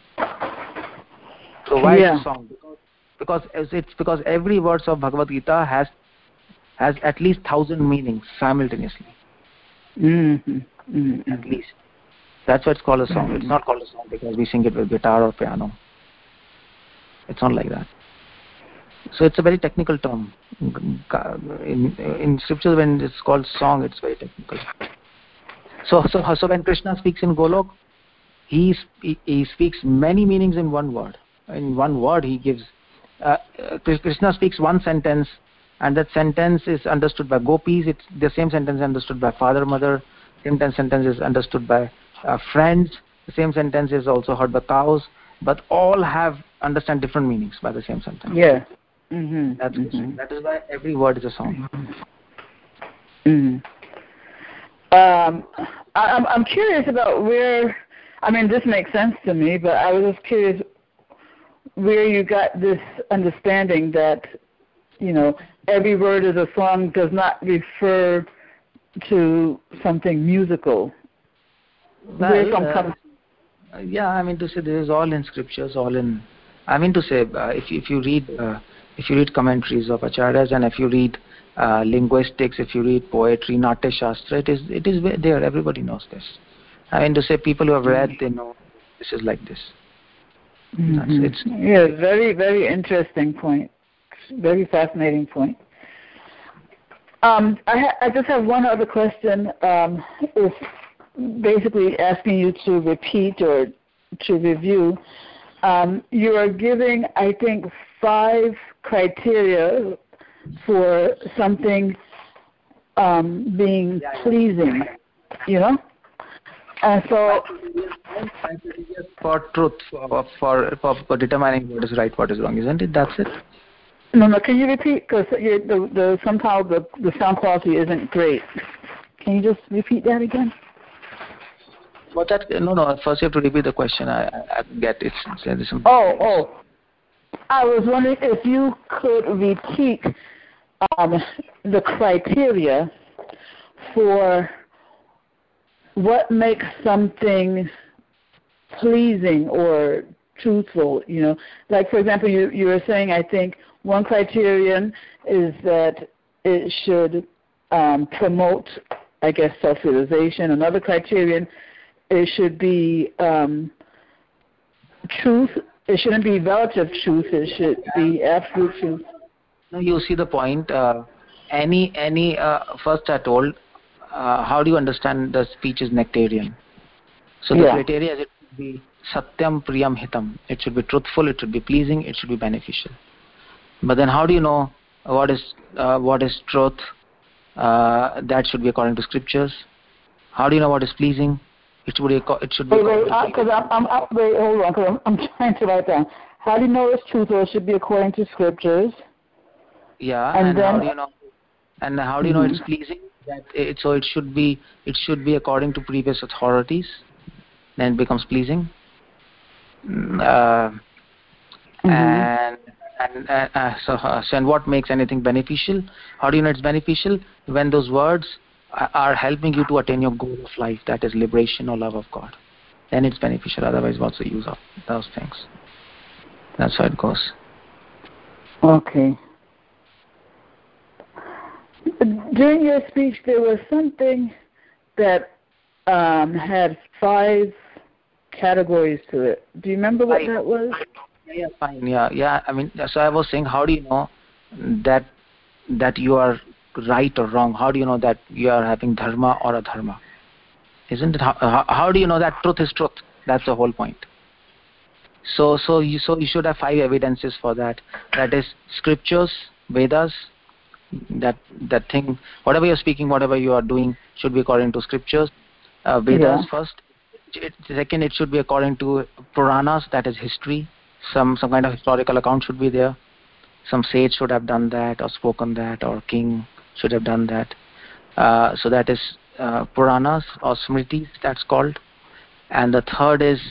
So why is it song? Because every verse of Bhagavad Gita has at least 1,000 meanings simultaneously. At least. That's why it's called a song. It's not called a song because we sing it with guitar or piano. It's not like that. So it's a very technical term. In scripture, when it's called song, it's very technical. So when Krishna speaks in Golok, he speaks many meanings in one word. In one word, he gives. Krishna speaks one sentence, and that sentence is understood by gopis. It's the same sentence is understood by father, mother. Same sentence is understood by friends. The same sentence is also heard by cows. But all understand different meanings by the same sentence. Yeah. That is why every word is a song. I'm curious about where. I mean, this makes sense to me, but I was just curious where you got this understanding that, every word is a song does not refer to something musical. Yeah, I mean to say this is all in scriptures, all in. I mean to say, if you read commentaries of acharyas, and if you read linguistics, if you read poetry, Natya Shastra, it is there. Everybody knows this. I mean to say, people who have read, they know this is like this. Yeah, very, very interesting point. Very fascinating point. I just have one other question. It's basically asking you to repeat or to review. You are giving, I think, 5 criteria for something being pleasing, And so, for truth, for determining what is right, what is wrong, isn't it? That's it. No. Can you repeat? Because somehow the sound quality isn't great. Can you just repeat that again? But that no. First, you have to repeat the question. I get it. Oh. I was wondering if you could repeat the criteria for what makes something pleasing or truthful. Like for example, you were saying, I think one criterion is that it should promote, I guess, self-realization. Another criterion, it should be truth. It shouldn't be relative truth. It should be absolute truth. No, you see the point. First I told, how do you understand the speech is nectarian? So the criteria is it should be satyam priyam hitam. It should be truthful, it should be pleasing, it should be beneficial. But then how do you know what is truth? That should be according to scriptures. How do you know what is pleasing? It should be. Wait, because hold on, because I'm trying to write down. How do you know it's truthful? It should be according to scriptures. Yeah, and then, how do you know? And how do you know it's pleasing? So it should be according to previous authorities. Then it becomes pleasing. And what makes anything beneficial? How do you know it's beneficial? When those words are helping you to attain your goal of life, that is liberation or love of God, then it's beneficial. Otherwise, what's the use of those things? That's how it goes. Okay. During your speech, there was something that had 5 categories to it. Do you remember what that was? Yeah, fine. Yeah. I mean, so I was saying, how do you know that you are right or wrong? How do you know that you are having dharma or adharma? Isn't it? How do you know that truth is truth? That's the whole point. So you should have 5 evidences for that. That is scriptures, Vedas. That thing, whatever you're speaking, whatever you are doing, should be according to scriptures. Vedas first. Second, it should be according to Puranas. That is history. Some kind of historical account should be there. Some sage should have done that, or spoken that, or king should have done that. So that is Puranas or Smritis, that's called. And the third is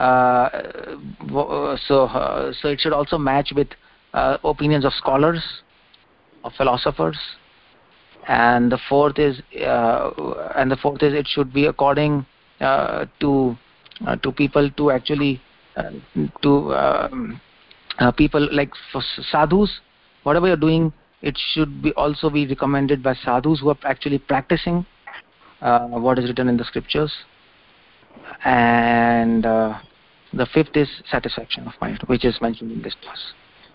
so it should also match with opinions of scholars, of philosophers. And the fourth is it should be according to people, to actually people like for sadhus. Whatever you're doing, it should be also be recommended by sadhus who are actually practicing what is written in the scriptures. And the fifth is satisfaction of mind, which is mentioned in this class.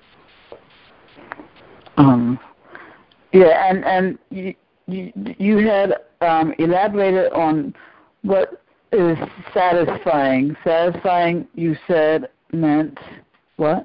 Yeah, and you had elaborated on what is satisfying. Satisfying, you said, meant what?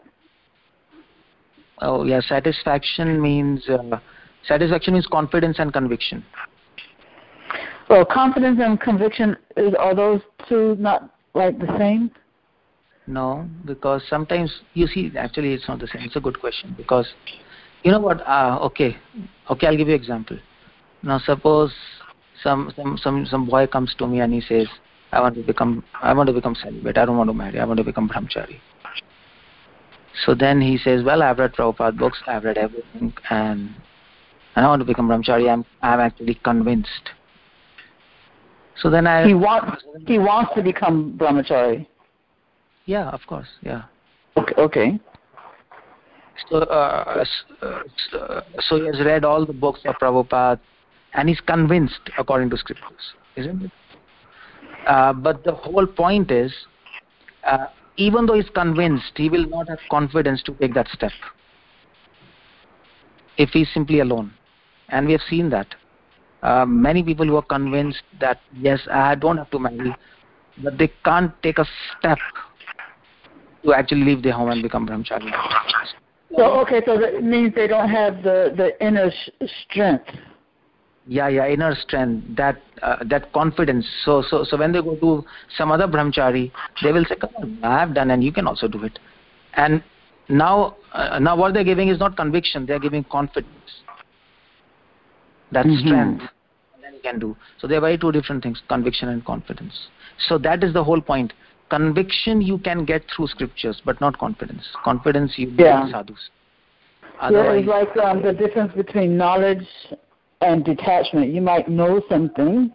Oh yeah, satisfaction means confidence and conviction. Well, confidence and conviction, are those two not like the same? No, because sometimes you see, actually it's not the same. It's a good question, because you know what? Okay, I'll give you an example. Now suppose some boy comes to me and he says, I want to become celibate. I don't want to marry. I want to become brahmachari. So then he says, well, I've read Prabhupada books, I've read everything, and I want to become brahmachari. I'm actually convinced. So then he wants to become brahmachari. Yeah, of course. Yeah. Okay. So he has read all the books of Prabhupada, and he's convinced according to scriptures, isn't it? But the whole point is, even though he's convinced, he will not have confidence to take that step if he's simply alone. And we have seen that. Many people who are convinced that, yes, I don't have to marry, but they can't take a step to actually leave their home and become brahmachari. So that means they don't have the inner strength. Yeah, inner strength, that confidence. So when they go to some other brahmachari, they will say, come on, I have done and you can also do it. And now what they're giving is not conviction, they're giving confidence. That strength that you can do. So they are very two different things, conviction and confidence. So that is the whole point. Conviction you can get through scriptures, but not confidence. Confidence you get sadhus. Otherwise, it's like the difference between knowledge and detachment. You might know something.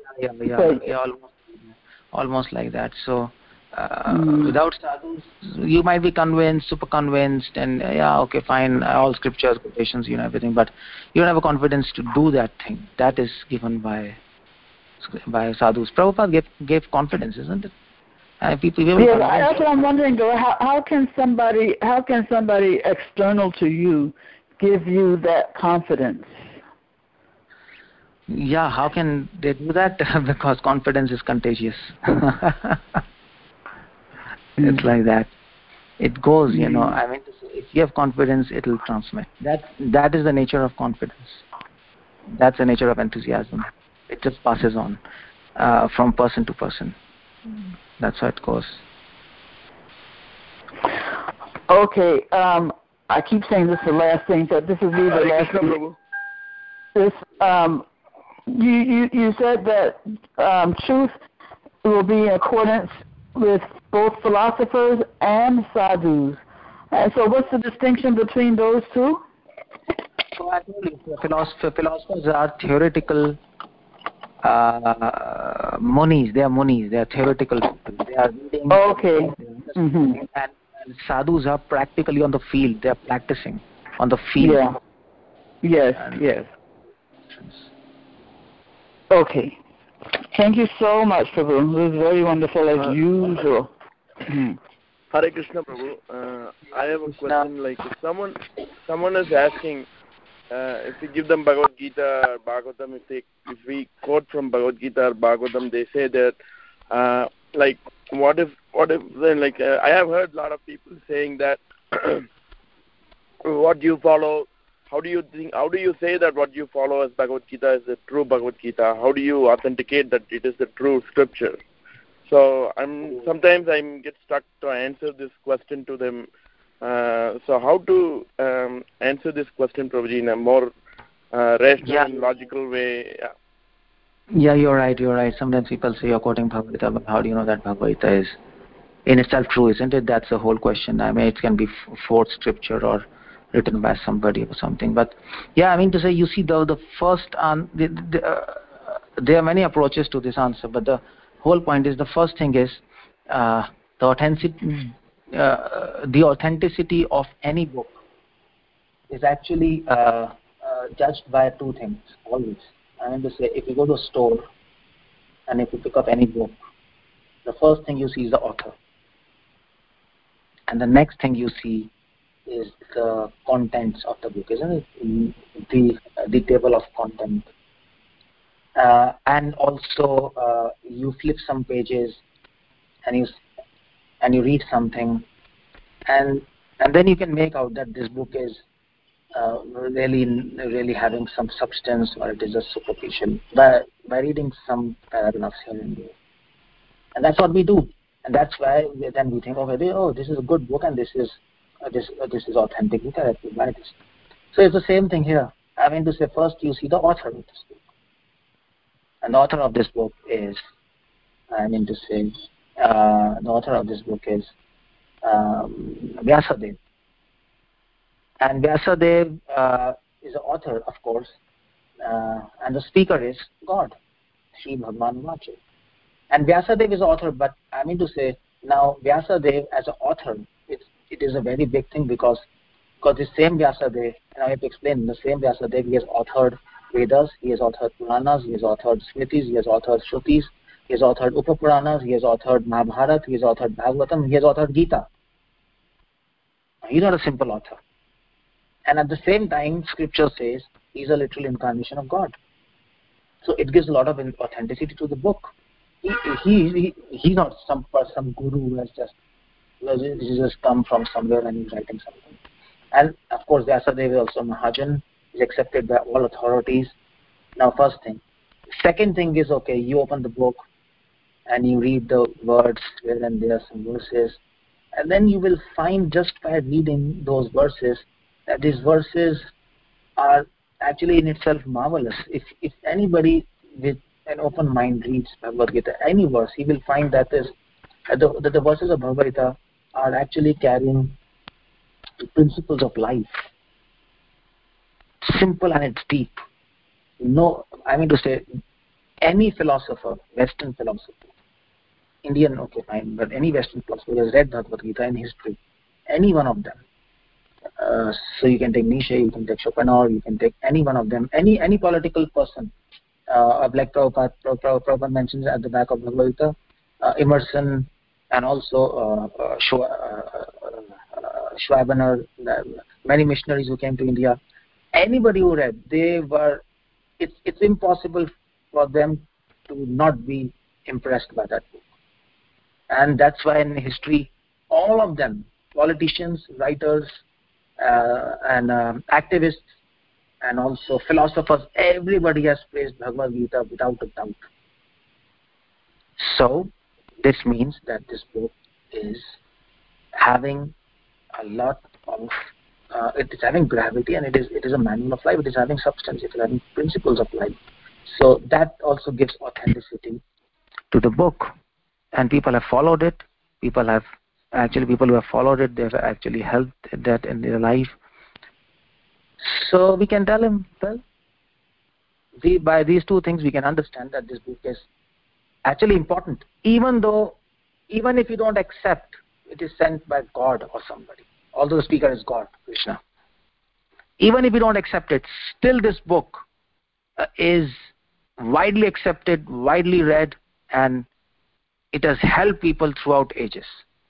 Almost like that. So without sadhus, you might be convinced, super convinced, and okay, fine, all scriptures, quotations, everything, but you don't have a confidence to do that thing. That is given by sadhus. Prabhupada gave confidence, isn't it? That's what I'm wondering, though. How can somebody external to you give you that confidence? Yeah, how can they do that? Because confidence is contagious. It's like that. It goes, I mean, if you have confidence, it will transmit. That is the nature of confidence. That's the nature of enthusiasm. It just passes on from person to person. That's how it goes. Okay, I keep saying this is the last thing, but this is really the last thing. You said that truth will be in accordance with both philosophers and sadhus. And so what's the distinction between those two? So I told you, philosophers are theoretical munis. They are munis. They are theoretical people. They are reading. Okay. And sadhus are practically on the field. They are practicing on the field. Yeah. Yes. Okay. Thank you so much, Prabhu. It was very wonderful as usual. Hare Krishna, Prabhu. I have a question. Like, if someone is asking, if we give them Bhagavad Gita or Bhagavatam, if we quote from Bhagavad Gita or Bhagavatam, they say that, what if then, I have heard a lot of people saying that, what you follow. How do you say that what you follow as Bhagavad Gita is the true Bhagavad Gita? How do you authenticate that it is the true scripture? So sometimes I get stuck to answer this question to them. So how to answer this question, Prabhuji, in a more rational and logical way? Yeah, you're right. Sometimes people say you're quoting Bhagavad Gita, but how do you know that Bhagavad Gita is in itself true, isn't it? That's the whole question. I mean, it can be fourth scripture or written by somebody or something. But yeah, I mean to say, you see, the first there are many approaches to this answer, but the whole point is, the first thing is the authenticity of any book is actually judged by two things always. I mean to say, if you go to a store and if you pick up any book, the first thing you see is the author, and the next thing you see is the contents of the book, isn't it? The table of content, and also you flip some pages and you read something, and then you can make out that this book is really having some substance, or it is just superficial by reading some paragraphs here and there. And that's what we do, and that's why then we think, okay, this is a good book, and this is authentic. We can buy this. So it's the same thing here. I mean to say, first you see the author of this book, and the author of this book is, Vyasadeva. And Vyasadeva is the author, of course, and the speaker is God, Sri Bhagwan Vachu. And Vyasadeva is the author, but now Vyasadeva as an author, it is a very big thing, because Because the same Vyasadeva, and I have to explain, the same Vyasadeva, he has authored Vedas, he has authored Puranas, he has authored Smritis, he has authored Shrutis, he has authored Upapuranas, he has authored Mahabharata, he has authored Bhagavatam, he has authored Gita. He's not a simple author. And at the same time, scripture says he's a literal incarnation of God. So it gives a lot of authenticity to the book. He's not some guru who has just come from somewhere and he's writing something. And of course, Vyasadeva is also Mahajan. He's accepted by all authorities. Now, first thing. Second thing is, okay, you open the book and you read the words here and there, some verses, and then you will find just by reading those verses that these verses are actually in itself marvelous. If anybody with an open mind reads Bhagavad Gita, any verse, he will find that the verses of Bhagavad Gita are actually carrying the principles of life. Simple and it's deep. No, I mean to say, any philosopher, Western philosopher, Indian, okay, fine, but any Western philosopher who has read Bhagavad Gita in history, any one of them, so you can take Nietzsche, you can take Schopenhauer, you can take any one of them, any political person, like Prabhupada mentions at the back of Bhagavad Gita, Emerson, and also Schwabener, many missionaries who came to India, anybody who read, it's impossible for them to not be impressed by that book. And that's why in history, all of them, politicians, writers, and activists, and also philosophers, everybody has praised Bhagavad Gita without a doubt. So, this means that this book is having a lot of, it is having gravity, and it is a manual of life, it is having substance, it is having principles of life. So that also gives authenticity to the book. And people have followed it, people who have followed it, they have actually held that in their life. So we can tell him, well, by these two things we can understand that this book is actually important, even if you don't accept it is sent by God or somebody, although the speaker is God, Krishna. Even if you don't accept it, still this book is widely accepted, widely read, and it has helped people throughout ages,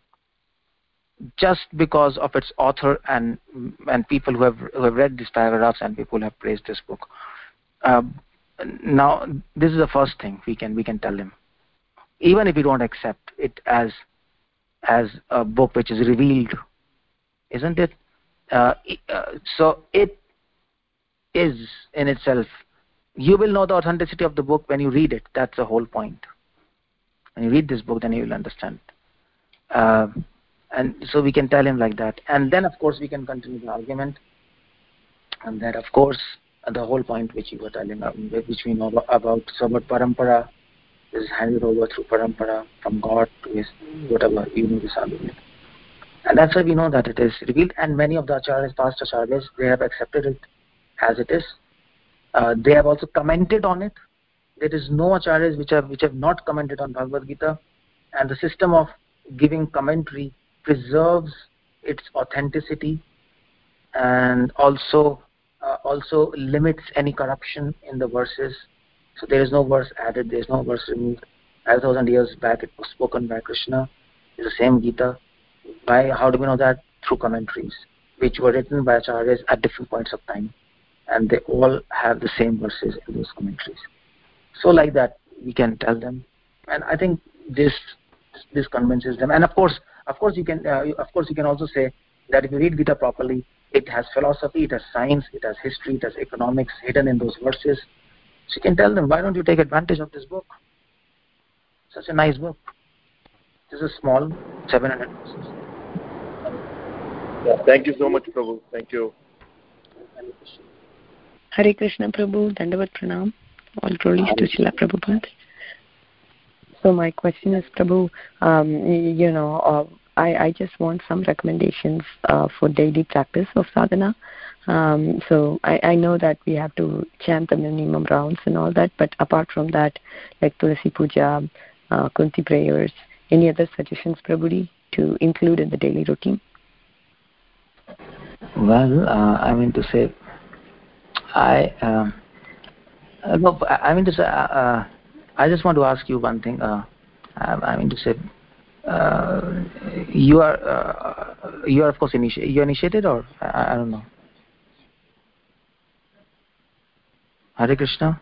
just because of its author and people who have read these paragraphs and people who have praised this book. Now, this is the first thing we can tell him, even if you don't accept it as a book which is revealed, isn't it? So it is in itself. You will know the authenticity of the book when you read it. That's the whole point. When you read this book, then you will understand. And so we can tell him like that. And then, of course, we can continue the argument. And that, of course, the whole point which you were telling, which we know about, so about parampara, is handed over through parampara from God to his whatever, you know this argument. And that's why we know that it is revealed. And many of the acharyas, past acharyas, they have accepted it as it is. They have also commented on it. There is no acharyas which have not commented on Bhagavad Gita. And the system of giving commentary preserves its authenticity and also limits any corruption in the verses. So there is no verse added, there is no verse removed. 5,000 years back it was spoken by Krishna. It's the same Gita. How do we know that? Through commentaries, which were written by acharyas at different points of time. And they all have the same verses in those commentaries. So like that, we can tell them. And I think this convinces them. And of course you can also say that if you read Gita properly, it has philosophy, it has science, it has history, it has economics hidden in those verses. So you can tell them, why don't you take advantage of this book? Such a nice book. This is small, 700 verses. Yeah, thank you so much, Prabhu. Thank you. Hare Krishna, Prabhu. Dandavat Pranam. All glories to Srila Prabhupada. So my question is, Prabhu, I just want some recommendations for daily practice of sadhana. So I know that we have to chant the minimum rounds and all that, but apart from that, like Tulasi Puja, Kunti prayers, any other suggestions, Prabhuji, to include in the daily routine? Well, I mean to say, no, I mean to say, I just want to ask you one thing. I mean to say, you are of course you initiated, or I don't know. Hare Krishna.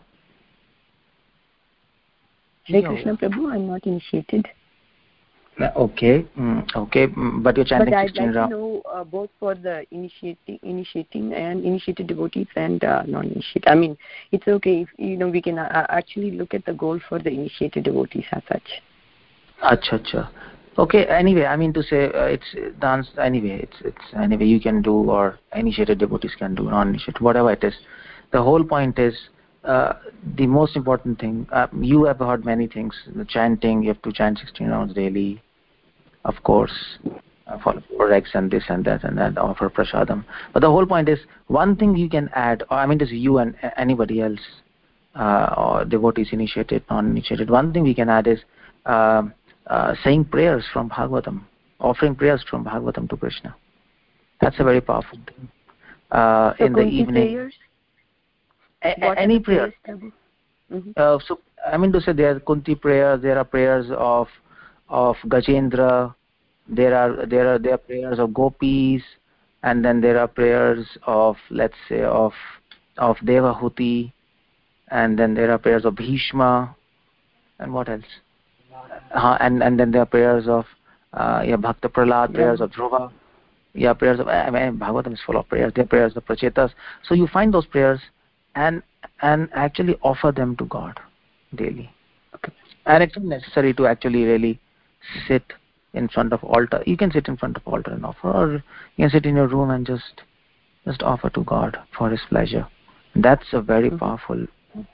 Hare Krishna, Prabhu. I'm not initiated. Okay, okay, but you're chanting but 16 I'd like rounds. to know both for the initiating and initiated devotees and non-initiated. I mean, it's okay if we can actually look at the goal for the initiated devotees as such. Acha. Okay. Anyway, I mean to say, it's dance. Anyway, it's anyway you can do, or initiated devotees can do, non-initiated, whatever it is. The whole point is the most important thing. You have heard many things. The chanting, you have to chant 16 rounds daily. Of course, for eggs and this and that and that, offer prasadam. But the whole point is, one thing you can add, or I mean, this is you and anybody else, or devotees, initiated, non-initiated. One thing we can add is saying prayers from Bhagavatam, offering prayers from Bhagavatam to Krishna. That's a very powerful thing. In the evening, any prayer. Mm-hmm. So I mean to say, there are Kunti prayers, there are prayers of Gajendra, there are prayers of gopis, and then there are prayers of, let's say, of Devahuti, and then there are prayers of Bhishma, and what else? And then there are prayers of Bhakta Prahlad, prayers of Dhruva, prayers of, I mean, Bhagavatam is full of prayers. There are prayers of Prachetas. So you find those prayers and actually offer them to God daily. Okay. And it's not necessary to actually really sit in front of altar. You can sit in front of altar and offer, or you can sit in your room and just offer to God for His pleasure. That's a very powerful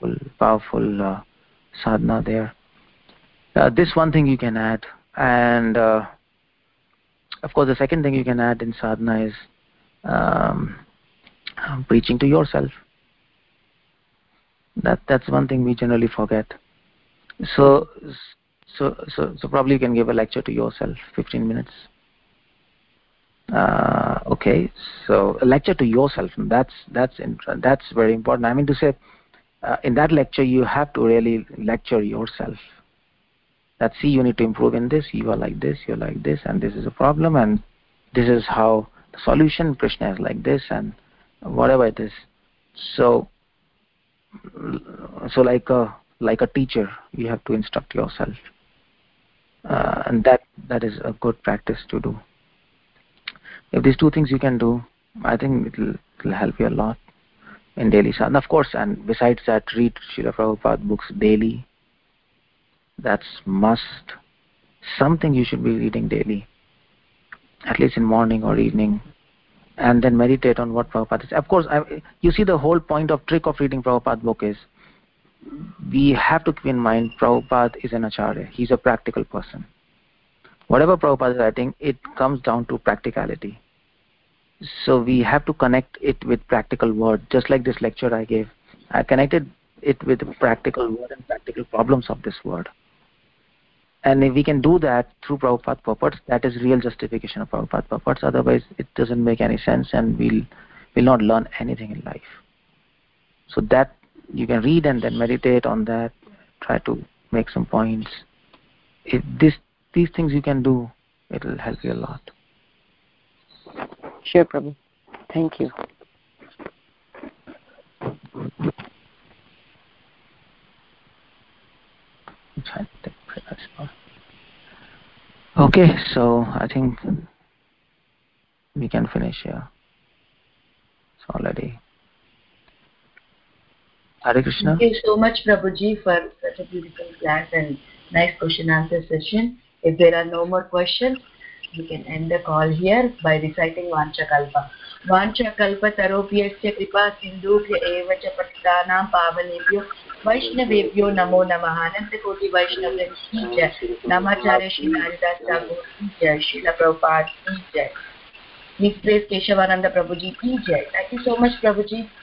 sadhana there. This one thing you can add, and of course the second thing you can add in sadhana is preaching to yourself. That's one thing we generally forget. So probably you can give a lecture to yourself, 15 minutes. Okay, so a lecture to yourself, that's very important. I mean to say, in that lecture you have to really lecture yourself. That, see, you need to improve in this, you are like this, you're like this, and this is a problem, and this is how the solution, Krishna is like this, and whatever it is. So like a teacher, you have to instruct yourself, and that is a good practice to do. If these two things you can do, I think it'll help you a lot in daily sadhana. Of course, and besides that, read Srila Prabhupada books daily. That's must. Something you should be reading daily, at least in morning or evening, and then meditate on what Prabhupada is. Of course, you see, the whole trick of reading Prabhupada book is, we have to keep in mind Prabhupada is an acharya. He's a practical person. Whatever Prabhupada is writing, it comes down to practicality. So we have to connect it with practical word. Just like this lecture I gave, I connected it with the practical word and practical problems of this word. And if we can do that through Prabhupada purports, that is real justification of Prabhupada purports. Otherwise, it doesn't make any sense, and we'll not learn anything in life. So that you can read and then meditate on that. Try to make some points. If these things you can do, it will help you a lot. Sure, Prabhu. Thank you. Okay, so I think we can finish here. It's already. Hare Krishna. Thank you so much, Prabhuji, for such a beautiful class and nice question-answer session. If there are no more questions, we can end the call here by reciting Vanchakalpa. Vanchakalpa taropyasya kripa sindhubhya eva cha pattanam pavanebhyo Vaishnavebhyo namo namaha. Anantakoti Vaishnavya ki jai. Namacharya Shri Haridas Thakur ki jai. Srila Prabhupada ki jai. Miss Praise Keshavananda Prabhuji ki jai. Thank you so much, Prabhuji.